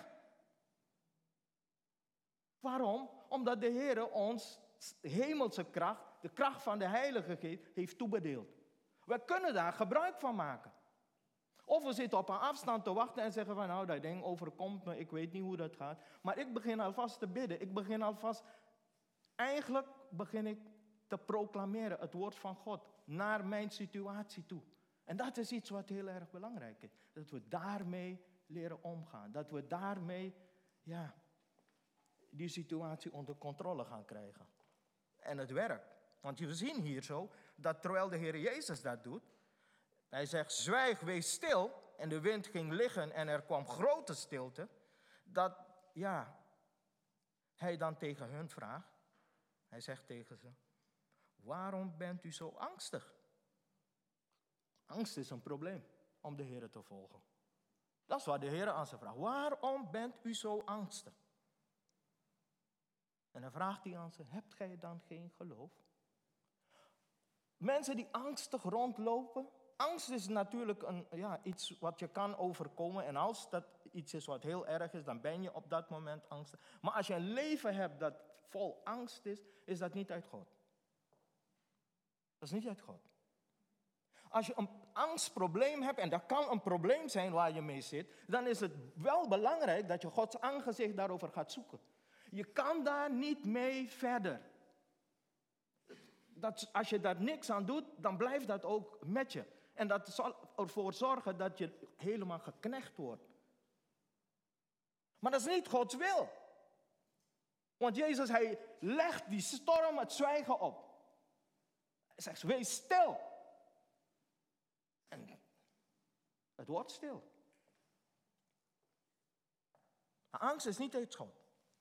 Waarom? Omdat de Heer ons hemelse kracht, de kracht van de Heilige Geest, heeft toebedeeld. We kunnen daar gebruik van maken. Of we zitten op een afstand te wachten en zeggen van, nou, dat ding overkomt me, ik weet niet hoe dat gaat. Maar ik begin alvast te bidden. Ik begin alvast Eigenlijk begin ik te proclameren het woord van God naar mijn situatie toe. En dat is iets wat heel erg belangrijk is. Dat we daarmee leren omgaan. Dat we daarmee die situatie onder controle gaan krijgen. En het werkt. Want we zien hier zo dat terwijl de Heer Jezus dat doet, hij zegt, zwijg, wees stil. En de wind ging liggen en er kwam grote stilte. Dat, hij dan tegen hun vraagt. Hij zegt tegen ze, waarom bent u zo angstig? Angst is een probleem om de Heer te volgen. Dat is wat de Heer aan ze vraagt. Waarom bent u zo angstig? En dan vraagt hij aan ze, hebt gij dan geen geloof? Mensen die angstig rondlopen. Angst is natuurlijk iets wat je kan overkomen. En als dat iets is wat heel erg is, dan ben je op dat moment angstig. Maar als je een leven hebt dat vol angst is, is dat niet uit God. Dat is niet uit God. Als je een angstprobleem hebt, en dat kan een probleem zijn waar je mee zit, dan is het wel belangrijk dat je Gods aangezicht daarover gaat zoeken. Je kan daar niet mee verder. Als je daar niks aan doet, dan blijft dat ook met je. En dat zal ervoor zorgen dat je helemaal geknecht wordt. Maar dat is niet Gods wil. Want Jezus, hij legt die storm het zwijgen op. Hij zegt, wees stil. En het wordt stil. Angst is niet uit God.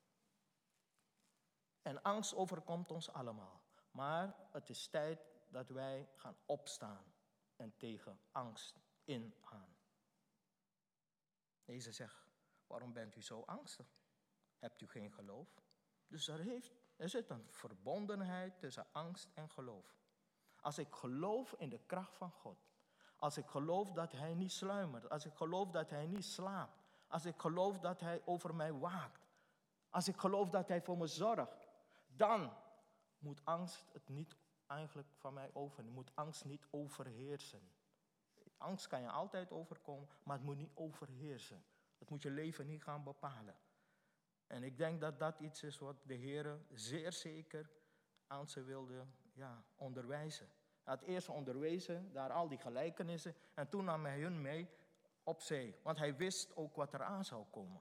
En angst overkomt ons allemaal. Maar het is tijd dat wij gaan opstaan en tegen angst ingaan. Jezus zegt, waarom bent u zo angstig? Hebt u geen geloof? Dus er zit een verbondenheid tussen angst en geloof. Als ik geloof in de kracht van God. Als ik geloof dat hij niet sluimert. Als ik geloof dat hij niet slaapt. Als ik geloof dat hij over mij waakt. Als ik geloof dat hij voor me zorgt. Dan moet angst het niet eigenlijk van mij overnemen. Moet angst niet overheersen. Angst kan je altijd overkomen, maar het moet niet overheersen. Het moet je leven niet gaan bepalen. En ik denk dat dat iets is wat de Heer zeer zeker aan ze wilde onderwijzen. Hij had eerst onderwezen, daar al die gelijkenissen, en toen nam hij hun mee op zee. Want hij wist ook wat er aan zou komen.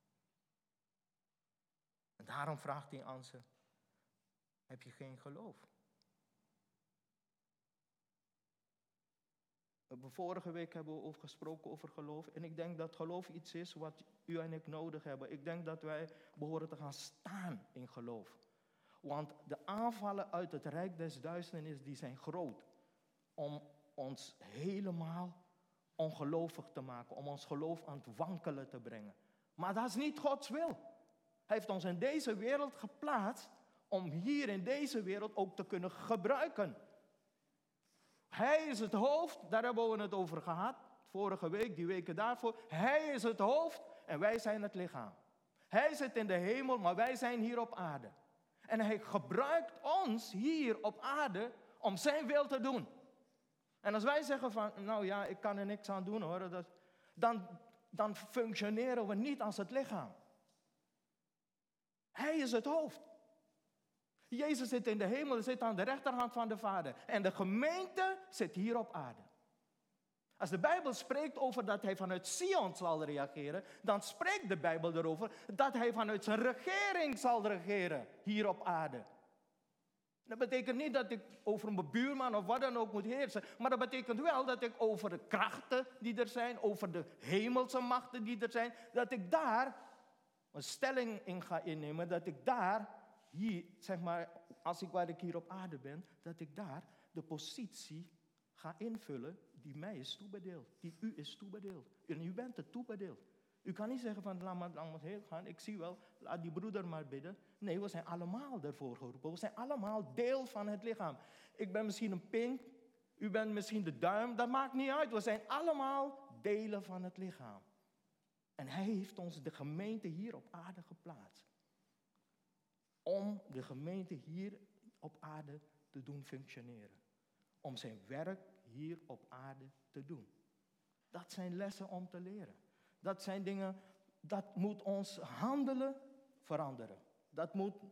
En daarom vraagt hij aan ze, heb je geen geloof? Vorige week hebben we over gesproken over geloof. En ik denk dat geloof iets is wat u en ik nodig hebben. Ik denk dat wij behoren te gaan staan in geloof. Want de aanvallen uit het rijk des duisternis, die zijn groot. Om ons helemaal ongelovig te maken. Om ons geloof aan het wankelen te brengen. Maar dat is niet Gods wil. Hij heeft ons in deze wereld geplaatst om hier in deze wereld ook te kunnen gebruiken. Hij is het hoofd, daar hebben we het over gehad. Vorige week, die weken daarvoor. Hij is het hoofd en wij zijn het lichaam. Hij zit in de hemel, maar wij zijn hier op aarde. En hij gebruikt ons hier op aarde om zijn wil te doen. En als wij zeggen van, ik kan er niks aan doen hoor. Dan functioneren we niet als het lichaam. Hij is het hoofd. Jezus zit in de hemel, zit aan de rechterhand van de Vader. En de gemeente zit hier op aarde. Als de Bijbel spreekt over dat hij vanuit Sion zal reageren, dan spreekt de Bijbel erover dat hij vanuit zijn regering zal regeren hier op aarde. Dat betekent niet dat ik over mijn buurman of wat dan ook moet heersen, maar dat betekent wel dat ik over de krachten die er zijn, over de hemelse machten die er zijn, dat ik daar een stelling in ga innemen, dat ik daar hier, zeg maar, waar ik hier op aarde ben, dat ik daar de positie ga invullen die mij is toebedeeld, die u is toebedeeld. En u bent het toebedeeld. U kan niet zeggen van, laat maar heen gaan, ik zie wel, laat die broeder maar bidden. Nee, we zijn allemaal ervoor geroepen. We zijn allemaal deel van het lichaam. Ik ben misschien een pink, u bent misschien de duim, dat maakt niet uit. We zijn allemaal delen van het lichaam. En hij heeft ons de gemeente hier op aarde geplaatst. Om de gemeente hier op aarde te doen functioneren. Om zijn werk hier op aarde te doen. Dat zijn lessen om te leren. Dat zijn dingen, dat moet ons handelen veranderen. Dat moet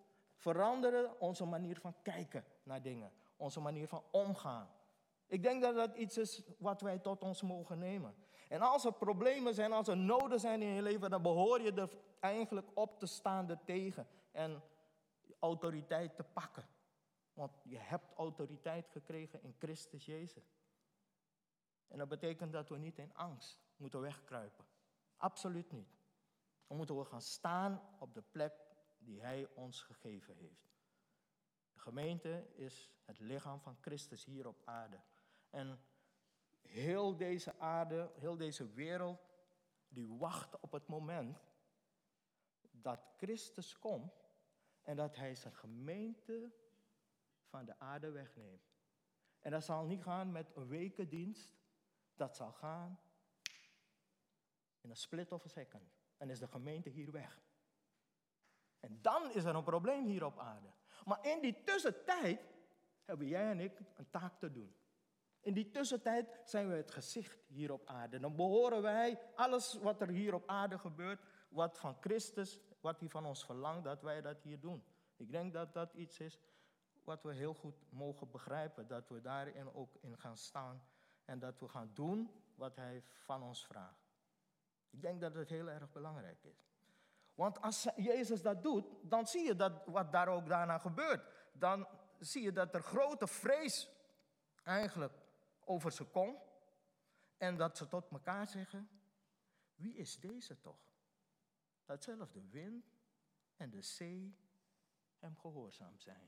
veranderen onze manier van kijken naar dingen. Onze manier van omgaan. Ik denk dat dat iets is wat wij tot ons mogen nemen. En als er problemen zijn, als er noden zijn in je leven, dan behoor je er eigenlijk op te staan ertegen. En autoriteit te pakken. Want je hebt autoriteit gekregen in Christus Jezus. En dat betekent dat we niet in angst moeten wegkruipen. Absoluut niet. Dan moeten we gaan staan op de plek die Hij ons gegeven heeft. De gemeente is het lichaam van Christus hier op aarde. En heel deze aarde, heel deze wereld, die wacht op het moment dat Christus komt en dat Hij zijn gemeente van de aarde wegneemt. En dat zal niet gaan met een wekendienst, dat zal gaan in een split of a second. En is de gemeente hier weg. En dan is er een probleem hier op aarde. Maar in die tussentijd hebben jij en ik een taak te doen. In die tussentijd zijn we het gezicht hier op aarde. Dan behoren wij alles wat er hier op aarde gebeurt, wat van Christus, wat hij van ons verlangt, dat wij dat hier doen. Ik denk dat dat iets is wat we heel goed mogen begrijpen. Dat we daarin ook in gaan staan en dat we gaan doen wat hij van ons vraagt. Ik denk dat het heel erg belangrijk is. Want als Jezus dat doet, dan zie je dat wat daar ook daarna gebeurt. Dan zie je dat er grote vrees eigenlijk over ze komt. En dat ze tot elkaar zeggen, wie is deze toch? Dat zelfs de wind en de zee hem gehoorzaam zijn.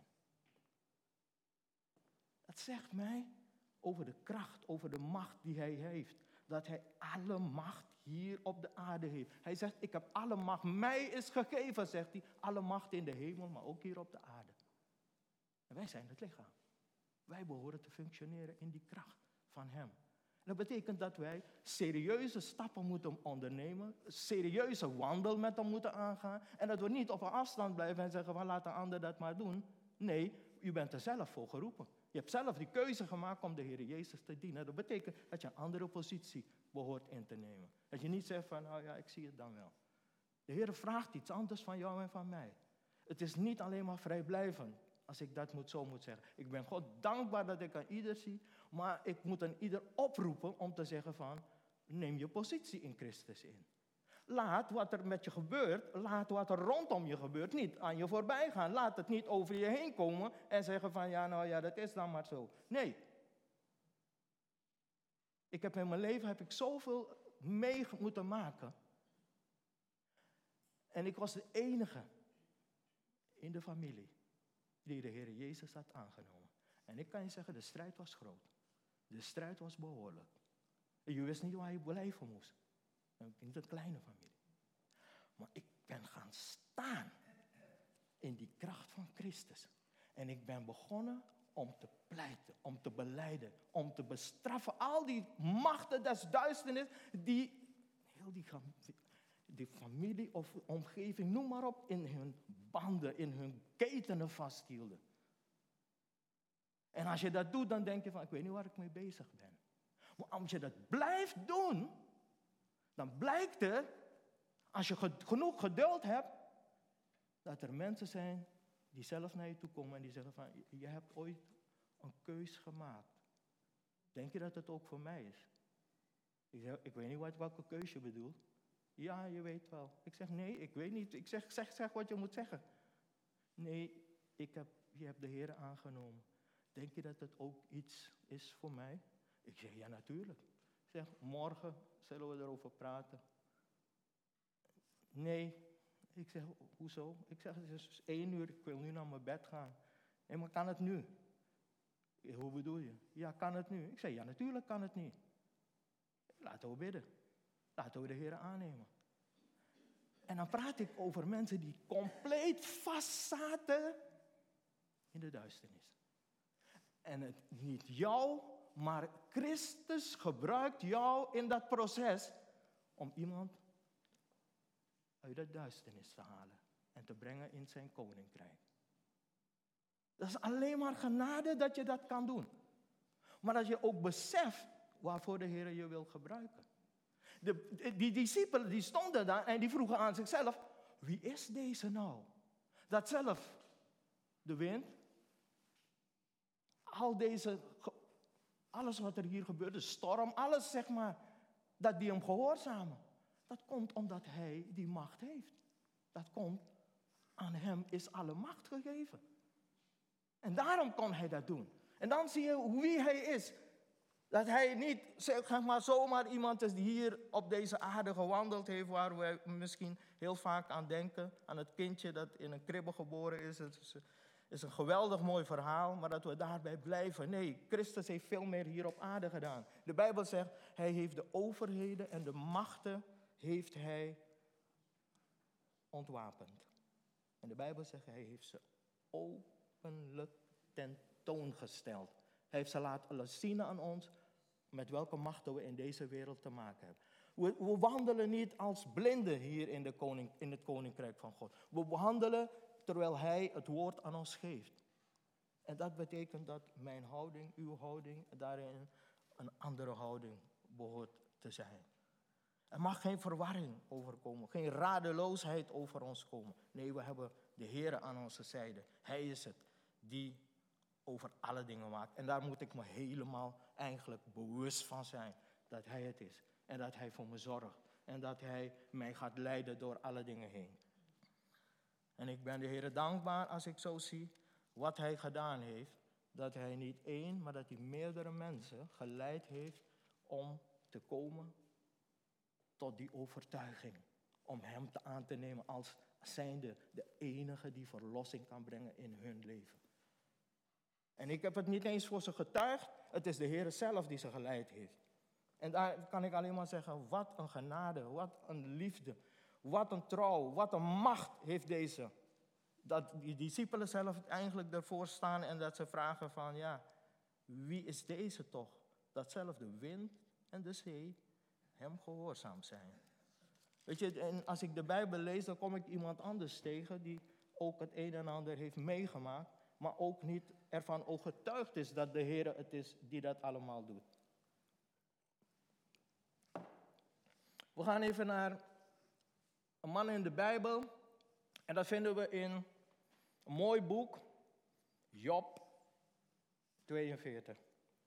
Dat zegt mij over de kracht, over de macht die hij heeft. Dat hij alle macht hier op de aarde heeft. Hij zegt, ik heb alle macht. Mij is gegeven, zegt hij. Alle macht in de hemel, maar ook hier op de aarde. En wij zijn het lichaam. Wij behoren te functioneren in die kracht van hem. En dat betekent dat wij serieuze stappen moeten ondernemen. Serieuze wandel met hem moeten aangaan. En dat we niet op een afstand blijven en zeggen, laat de ander dat maar doen. Nee, u bent er zelf voor geroepen. Je hebt zelf die keuze gemaakt om de Heer Jezus te dienen. Dat betekent dat je een andere positie behoort in te nemen. Dat je niet zegt van, nou ja, ik zie het dan wel. De Heer vraagt iets anders van jou en van mij. Het is niet alleen maar vrijblijvend, als ik dat zo moet zeggen. Ik ben God dankbaar dat ik aan ieder zie, maar ik moet aan ieder oproepen om te zeggen van, neem je positie in Christus in. Laat wat er met je gebeurt, laat wat er rondom je gebeurt niet aan je voorbij gaan. Laat het niet over je heen komen en zeggen van, ja, nou ja, dat is dan maar zo. Nee. Ik heb in mijn leven zoveel mee moeten maken. En ik was de enige in de familie die de Heer Jezus had aangenomen. En ik kan je zeggen, de strijd was groot. De strijd was behoorlijk. En je wist niet waar je blijven moest. Niet een kleine familie. Maar ik ben gaan staan in die kracht van Christus. En ik ben begonnen om te pleiten, om te belijden, om te bestraffen. Al die machten des duisternis die heel die familie of omgeving, noem maar op, in hun banden, in hun ketenen vasthielden. En als je dat doet, dan denk je van, ik weet niet waar ik mee bezig ben. Maar als je dat blijft doen, dan blijkt er, als je genoeg geduld hebt, dat er mensen zijn die zelf naar je toe komen en die zeggen van, je hebt ooit een keus gemaakt. Denk je dat het ook voor mij is? Ik zeg, ik weet niet welke keus je bedoelt. Ja, je weet wel. Ik zeg, nee, ik weet niet. Ik zeg wat je moet zeggen. Nee, je hebt de Heer aangenomen. Denk je dat het ook iets is voor mij? Ik zeg, ja, natuurlijk. Ik zeg, morgen zullen we erover praten. Nee. Ik zeg, hoezo? Ik zeg, het is 1 uur, ik wil nu naar mijn bed gaan. Nee, maar kan het nu? Hoe bedoel je? Ja, kan het nu? Ik zeg, ja, natuurlijk kan het niet. Laten we bidden. Laten we de Heer aannemen. En dan praat ik over mensen die compleet vastzaten in de duisternis. En het niet jou, maar Christus gebruikt jou in dat proces om iemand uit de duisternis te halen en te brengen in zijn koninkrijk. Dat is alleen maar genade dat je dat kan doen. Maar dat je ook beseft waarvoor de Heer je wil gebruiken. Die discipelen die stonden daar en die vroegen aan zichzelf, wie is deze nou? Dat zelf de wind. Alles wat er hier gebeurt, de storm, alles zeg maar, dat die hem gehoorzamen. Dat komt omdat hij die macht heeft. Dat komt, aan hem is alle macht gegeven. En daarom kon hij dat doen. En dan zie je wie hij is. Dat hij niet zeg maar, zomaar iemand is die hier op deze aarde gewandeld heeft, waar we misschien heel vaak aan denken. Aan het kindje dat in een kribbe geboren is. Het is een geweldig mooi verhaal, maar dat we daarbij blijven. Nee, Christus heeft veel meer hier op aarde gedaan. De Bijbel zegt, hij heeft de overheden en de machten heeft hij ontwapend. En de Bijbel zegt, hij heeft ze openlijk tentoongesteld. Hij heeft ze laten zien aan ons met welke machten we in deze wereld te maken hebben. We wandelen niet als blinden hier in het koninkrijk van God. We wandelen terwijl hij het woord aan ons geeft. En dat betekent dat mijn houding, uw houding, daarin een andere houding behoort te zijn. Er mag geen verwarring overkomen, geen radeloosheid over ons komen. Nee, we hebben de Heer aan onze zijde. Hij is het die over alle dingen waakt. En daar moet ik me helemaal eigenlijk bewust van zijn. Dat hij het is. En dat hij voor me zorgt. En dat hij mij gaat leiden door alle dingen heen. En ik ben de Heer dankbaar als ik zo zie wat hij gedaan heeft. Dat hij niet één, maar dat hij meerdere mensen geleid heeft om te komen tot die overtuiging. Om hem aan te nemen als zijnde de enige die verlossing kan brengen in hun leven. En ik heb het niet eens voor ze getuigd. Het is de Heer zelf die ze geleid heeft. En daar kan ik alleen maar zeggen, wat een genade, wat een liefde, wat een trouw, wat een macht heeft deze. Dat die discipelen zelf eigenlijk ervoor staan en dat ze vragen van, ja, wie is deze toch? Dat zelfs de wind en de zee hem gehoorzaam zijn. Weet je, en als ik de Bijbel lees, dan kom ik iemand anders tegen die ook het een en ander heeft meegemaakt, maar ook niet ervan overtuigd is dat de Heer het is die dat allemaal doet. We gaan even naar een man in de Bijbel. En dat vinden we in een mooi boek, Job 42.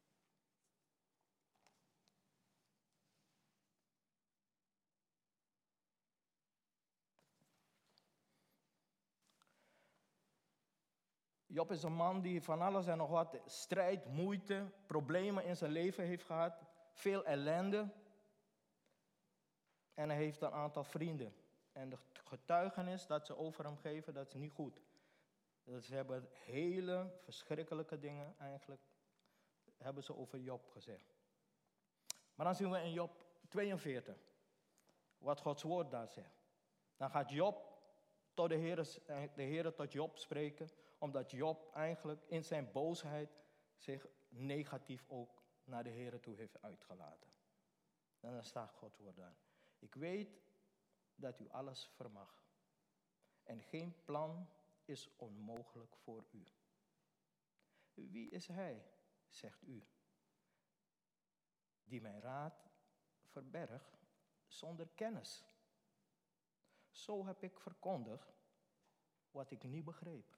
Job is een man die van alles en nog wat strijd, moeite, problemen in zijn leven heeft gehad. Veel ellende. En hij heeft een aantal vrienden. En de getuigenis dat ze over hem geven, dat is niet goed. Dus ze hebben hele verschrikkelijke dingen eigenlijk, hebben ze over Job gezegd. Maar dan zien we in Job 42, wat Gods woord daar zegt. Dan gaat Job tot de Heer tot Job spreken, omdat Job eigenlijk in zijn boosheid zich negatief ook naar de Heer toe heeft uitgelaten. En dan staat Gods woord daar. Ik weet dat u alles vermag. En geen plan is onmogelijk voor u. Wie is hij, zegt u, die mijn raad verbergt zonder kennis? Zo heb ik verkondigd wat ik niet begreep.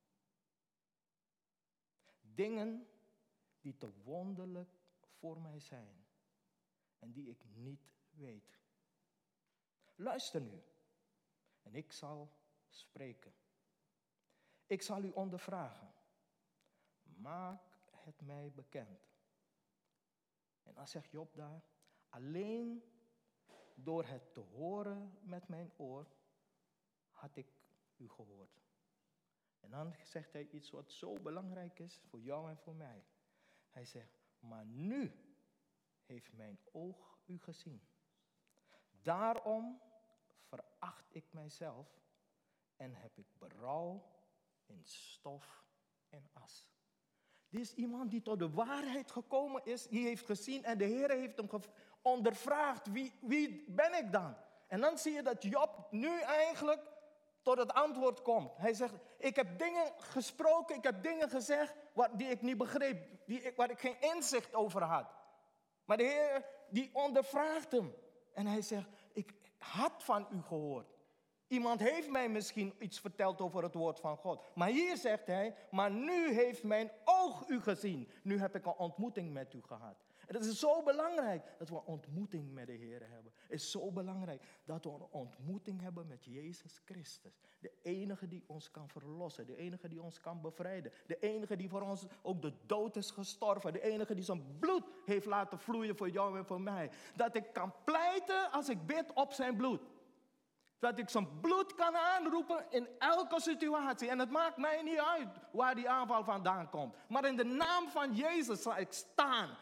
Dingen die te wonderlijk voor mij zijn en die ik niet weet. Luister nu en ik zal spreken. Ik zal u ondervragen. Maak het mij bekend. En dan zegt Job daar, alleen door het te horen met mijn oor had ik u gehoord. En dan zegt hij iets wat zo belangrijk is voor jou en voor mij. Hij zegt, maar nu heeft mijn oog u gezien. Daarom veracht ik mijzelf en heb ik berouw in stof en as. Dit is iemand die tot de waarheid gekomen is, die heeft gezien en de Heer heeft hem ondervraagd. Wie ben ik dan? En dan zie je dat Job nu eigenlijk tot het antwoord komt. Hij zegt, ik heb dingen gesproken, ik heb dingen gezegd die ik niet begreep, waar ik geen inzicht over had. Maar de Heer die ondervraagt hem. En hij zegt, ik had van u gehoord. Iemand heeft mij misschien iets verteld over het woord van God. Maar hier zegt hij, maar nu heeft mijn oog u gezien. Nu heb ik een ontmoeting met u gehad. En het is zo belangrijk dat we een ontmoeting met de Heer hebben. Het is zo belangrijk dat we een ontmoeting hebben met Jezus Christus. De enige die ons kan verlossen. De enige die ons kan bevrijden. De enige die voor ons ook de dood is gestorven. De enige die zijn bloed heeft laten vloeien voor jou en voor mij. Dat ik kan pleiten als ik bid op zijn bloed. Dat ik zijn bloed kan aanroepen in elke situatie. En het maakt mij niet uit waar die aanval vandaan komt. Maar in de naam van Jezus zal ik staan.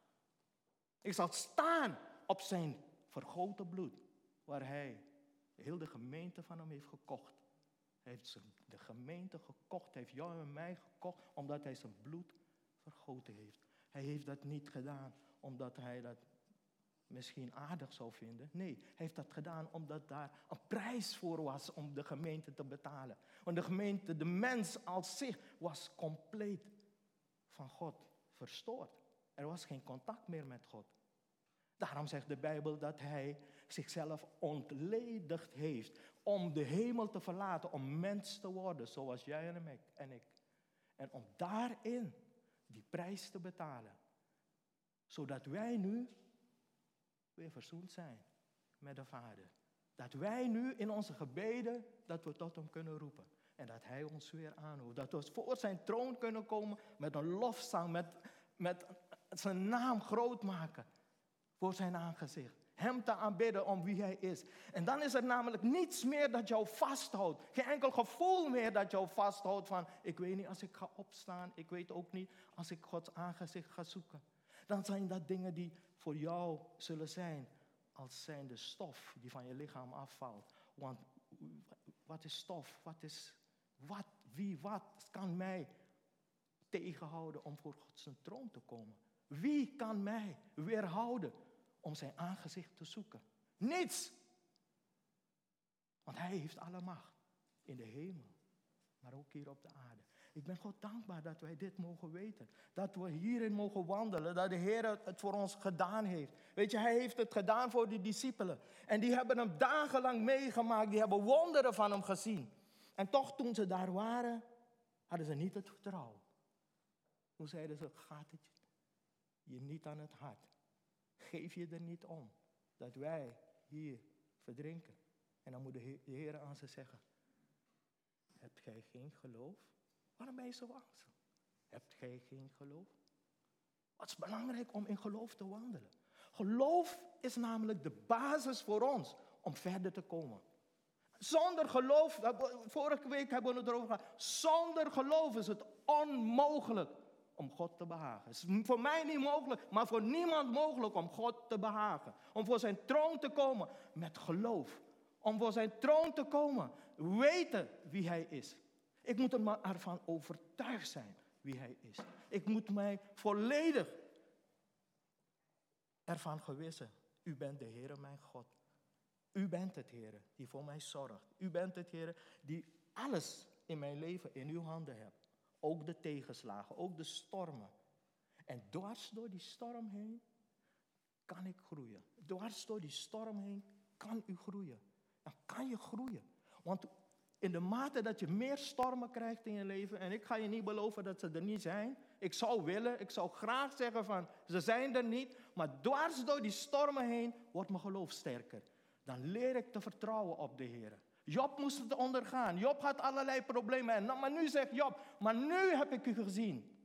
Ik zal staan op zijn vergoten bloed. Waar hij heel de gemeente van hem heeft gekocht. Hij heeft de gemeente gekocht. Hij heeft jou en mij gekocht. Omdat hij zijn bloed vergoten heeft. Hij heeft dat niet gedaan omdat hij dat misschien aardig zou vinden. Nee, hij heeft dat gedaan omdat daar een prijs voor was om de gemeente te betalen. Want de gemeente, de mens als zich, was compleet van God verstoord. Er was geen contact meer met God. Daarom zegt de Bijbel dat hij zichzelf ontledigd heeft om de hemel te verlaten, om mens te worden, zoals jij en ik. En om daarin die prijs te betalen. Zodat wij nu weer verzoend zijn met de Vader. Dat wij nu in onze gebeden, dat we tot hem kunnen roepen. En dat hij ons weer aanhoort. Dat we voor zijn troon kunnen komen met een lofzang, met zijn naam groot maken. Voor zijn aangezicht. Hem te aanbidden om wie hij is. En dan is er namelijk niets meer dat jou vasthoudt. Geen enkel gevoel meer dat jou vasthoudt van, ik weet niet als ik ga opstaan. Ik weet ook niet als ik Gods aangezicht ga zoeken. Dan zijn dat dingen die voor jou zullen zijn als zijn de stof die van je lichaam afvalt. Want wat is stof? Wat kan mij tegenhouden om voor Gods troon te komen? Wie kan mij weerhouden om zijn aangezicht te zoeken? Niets. Want hij heeft alle macht in de hemel, maar ook hier op de aarde. Ik ben God dankbaar dat wij dit mogen weten. Dat we hierin mogen wandelen. Dat de Heer het voor ons gedaan heeft. Weet je, hij heeft het gedaan voor die discipelen. En die hebben hem dagenlang meegemaakt. Die hebben wonderen van hem gezien. En toch toen ze daar waren, hadden ze niet het vertrouwen. Toen zeiden ze, gaat het je niet aan het hart? Geef je er niet om dat wij hier verdrinken? En dan moet de Heer aan ze zeggen, hebt gij geen geloof? Waarom ben je zo angstig? Hebt gij geen geloof? Het is belangrijk om in geloof te wandelen. Geloof is namelijk de basis voor ons om verder te komen. Zonder geloof, vorige week hebben we het erover gehad. Zonder geloof is het onmogelijk om God te behagen. Het is voor mij niet mogelijk, maar voor niemand mogelijk om God te behagen. Om voor zijn troon te komen met geloof. Om voor zijn troon te komen, weten wie hij is. Ik moet er maar ervan overtuigd zijn wie hij is. Ik moet mij volledig ervan gewissen. U bent de Heere mijn God. U bent het Heere die voor mij zorgt. U bent het Heere die alles in mijn leven in uw handen hebt. Ook de tegenslagen, ook de stormen. En dwars door die storm heen kan ik groeien. Dwars door die storm heen kan u groeien. Dan kan je groeien. Want in de mate dat je meer stormen krijgt in je leven, en ik ga je niet beloven dat ze er niet zijn. Ik zou graag zeggen van, ze zijn er niet. Maar dwars door die stormen heen wordt mijn geloof sterker. Dan leer ik te vertrouwen op de Heer. Job moest het ondergaan. Job had allerlei problemen. Maar nu zegt Job, maar nu heb ik u gezien.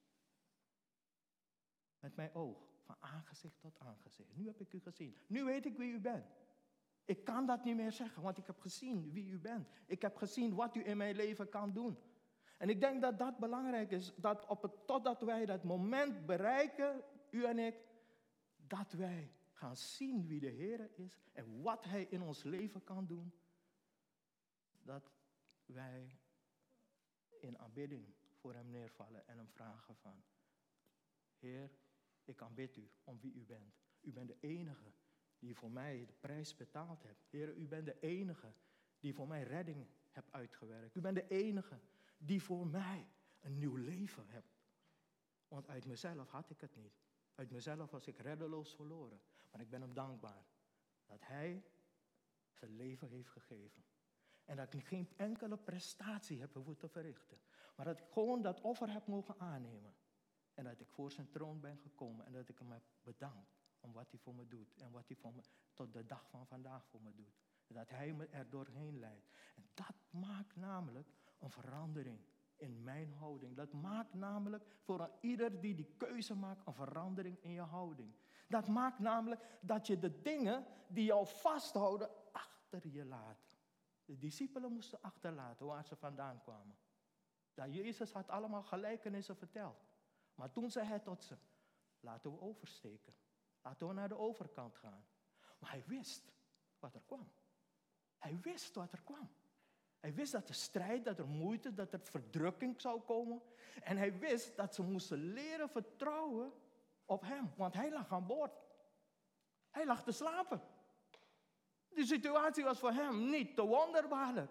Met mijn oog, van aangezicht tot aangezicht. Nu heb ik u gezien. Nu weet ik wie u bent. Ik kan dat niet meer zeggen, want ik heb gezien wie u bent. Ik heb gezien wat u in mijn leven kan doen. En ik denk dat dat belangrijk is, dat totdat wij dat moment bereiken, u en ik, dat wij gaan zien wie de Heer is en wat Hij in ons leven kan doen. Dat wij in aanbidding voor Hem neervallen en Hem vragen van, Heer, ik aanbid u om wie u bent. U bent de enige die voor mij de prijs betaald hebt. Heer, u bent de enige die voor mij redding hebt uitgewerkt. U bent de enige die voor mij een nieuw leven hebt. Want uit mezelf had ik het niet. Uit mezelf was ik reddeloos verloren. Maar ik ben hem dankbaar dat hij zijn leven heeft gegeven. En dat ik geen enkele prestatie heb hoeven te verrichten. Maar dat ik gewoon dat offer heb mogen aannemen. En dat ik voor zijn troon ben gekomen. En dat ik hem heb bedankt om wat hij voor me doet. En wat hij voor me tot de dag van vandaag voor me doet. En dat hij me er doorheen leidt. En dat maakt namelijk een verandering in mijn houding. Dat maakt namelijk voor ieder die die keuze maakt een verandering in je houding. Dat maakt namelijk dat je de dingen die jou vasthouden achter je laat. De discipelen moesten achterlaten waar ze vandaan kwamen. Dat Jezus had allemaal gelijkenissen verteld. Maar toen zei hij tot ze, laten we oversteken. Laten we naar de overkant gaan. Maar hij wist wat er kwam. Hij wist wat er kwam. Hij wist dat er strijd, dat er moeite, dat er verdrukking zou komen. En hij wist dat ze moesten leren vertrouwen op hem. Want hij lag aan boord. Hij lag te slapen. De situatie was voor hem niet te wonderbaarlijk.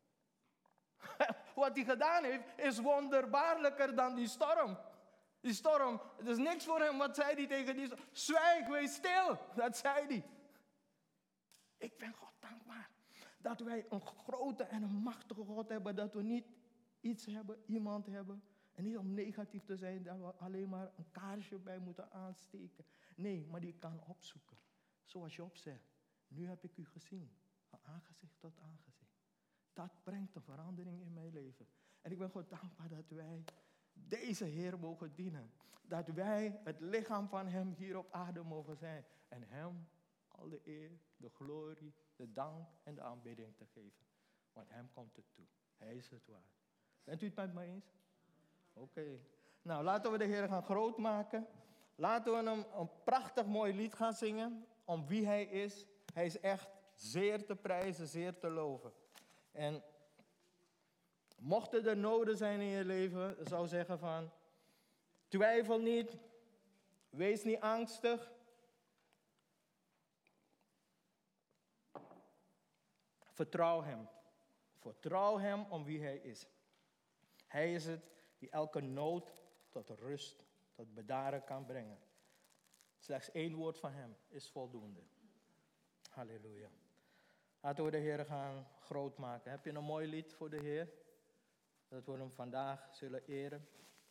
Wat hij gedaan heeft, is wonderbaarlijker dan die storm. Die storm, het is niks voor hem. Wat zei hij tegen die storm? Zwijg, wees stil. Dat zei hij. Ik ben God dankbaar dat wij een grote en een machtige God hebben. Dat we niet iets hebben, iemand hebben. En niet om negatief te zijn, dat we alleen maar een kaarsje bij moeten aansteken. Nee, maar die kan opzoeken. Zoals Job zegt. Nu heb ik u gezien. Van aangezicht tot aangezicht. Dat brengt een verandering in mijn leven. En ik ben God dankbaar dat wij deze Heer mogen dienen. Dat wij het lichaam van hem hier op aarde mogen zijn. En hem al de eer, de glorie, de dank en de aanbidding te geven. Want hem komt het toe. Hij is het waard. Bent u het met me eens? Oké. Nou, laten we de Heer gaan groot maken. Laten we hem een prachtig mooi lied gaan zingen. Om wie hij is. Hij is echt zeer te prijzen, zeer te loven. En mochten er noden zijn in je leven, zou ik zeggen van, twijfel niet, wees niet angstig. Vertrouw hem. Vertrouw hem om wie hij is. Hij is het die elke nood tot rust, tot bedaren kan brengen. Slechts 1 woord van hem is voldoende. Halleluja. Laten we de Heer gaan groot maken. Heb je een mooi lied voor de Heer? Dat we hem vandaag zullen eren.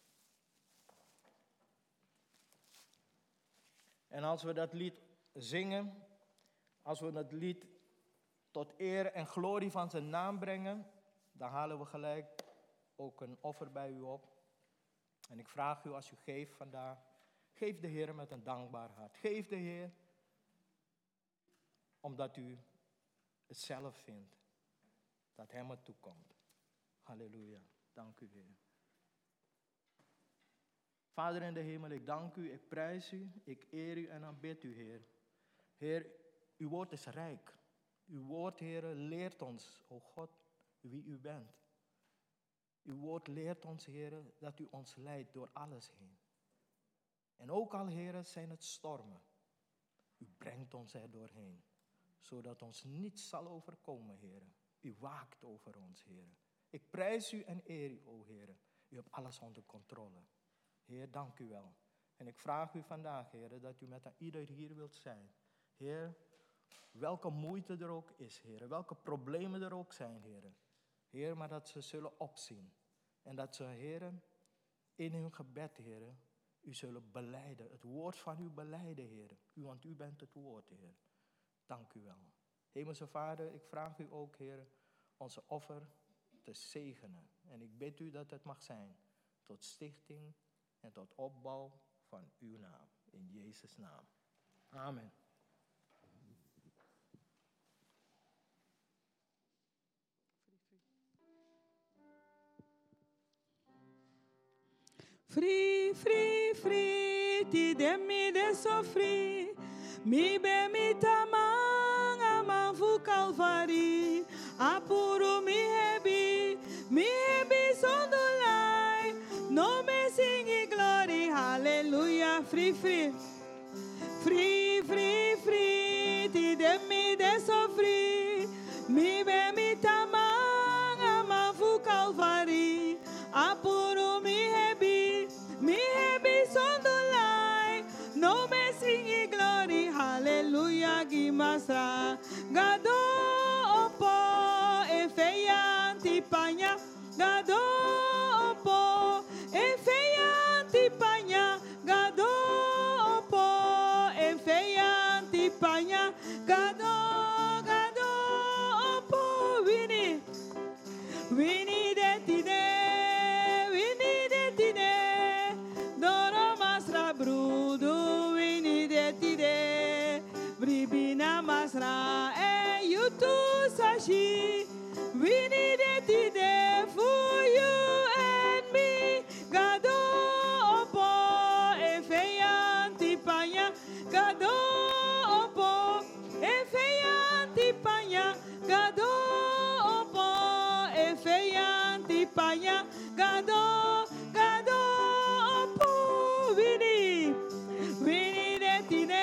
En als we dat lied zingen, als we dat lied tot eer en glorie van zijn naam brengen, dan halen we gelijk ook een offer bij u op. En ik vraag u, als u geeft vandaag, geef de Heer met een dankbaar hart. Geef de Heer omdat u het zelf vindt dat hem het toekomt. Halleluja. Dank u, Heer. Vader in de hemel, ik dank u, ik prijs u, ik eer u en aanbid u, Heer. Heer, uw woord is rijk. Uw woord, Heer, leert ons, o God, wie u bent. Uw woord leert ons, Heer, dat u ons leidt door alles heen. En ook al, Heer, zijn het stormen. U brengt ons er doorheen, zodat ons niets zal overkomen, Heer. U waakt over ons, Heer. Ik prijs u en eer u, o Heer. U hebt alles onder controle. Heer, dank u wel. En ik vraag u vandaag, Heer, dat u met ieder hier wilt zijn. Heer, welke moeite er ook is, Heer. Welke problemen er ook zijn, Heer. Heer, maar dat ze zullen opzien. En dat ze, Heer, in hun gebed, Heer, u zullen belijden. Het woord van u belijden, Heer. Want u bent het woord, Heer. Dank u wel. Hemelse Vader, ik vraag u ook, Heer, onze offer te zegenen. En ik bid u dat het mag zijn tot stichting en tot opbouw van uw naam. In Jezus' naam. Amen. Free, free, free, ti de mi de sofri, mi be mi tamang amang fu Calvary, apuro mi hebi sondolai, no me singi glory, hallelujah, free, free, free, free, free, ti de mi de sofri, mi be mi tamang amang fu Calvary, apuro mi hebi sondolai, no me singi glory, hallelujah, gimasra, gado opo, efe gado opo, en feyanti panya, gado opo, en feyanti panya, gado opo, Winnie, Winnie de tine, Doro masra brudo, Winnie de tine, Bribina masra, yutu sashi, Winnie de tine, for you and me, gado opo, en feyanti panya, gado opo, en feyanti panya, gado opo, en feyanti panya, gado opo, Winnie, Winnie de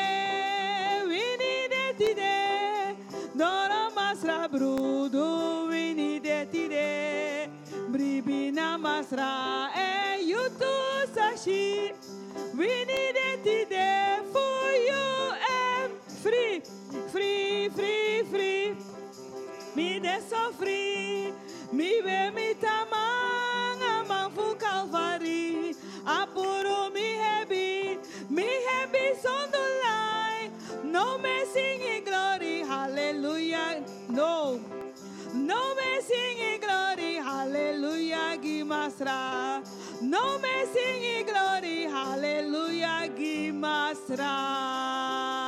tine, Dora masra brudo, Winnie de tine, Bribina masra, yutu sashi, Winnie de tine, for you and free, free, free, free. Mi de so free, mi be mi tamang amang fu Calvary. Apuro mi heavy sondulai. No me sing glory, hallelujah, no. No me sing glory, hallelujah, gimasra. No me sing glory, hallelujah, gimasra.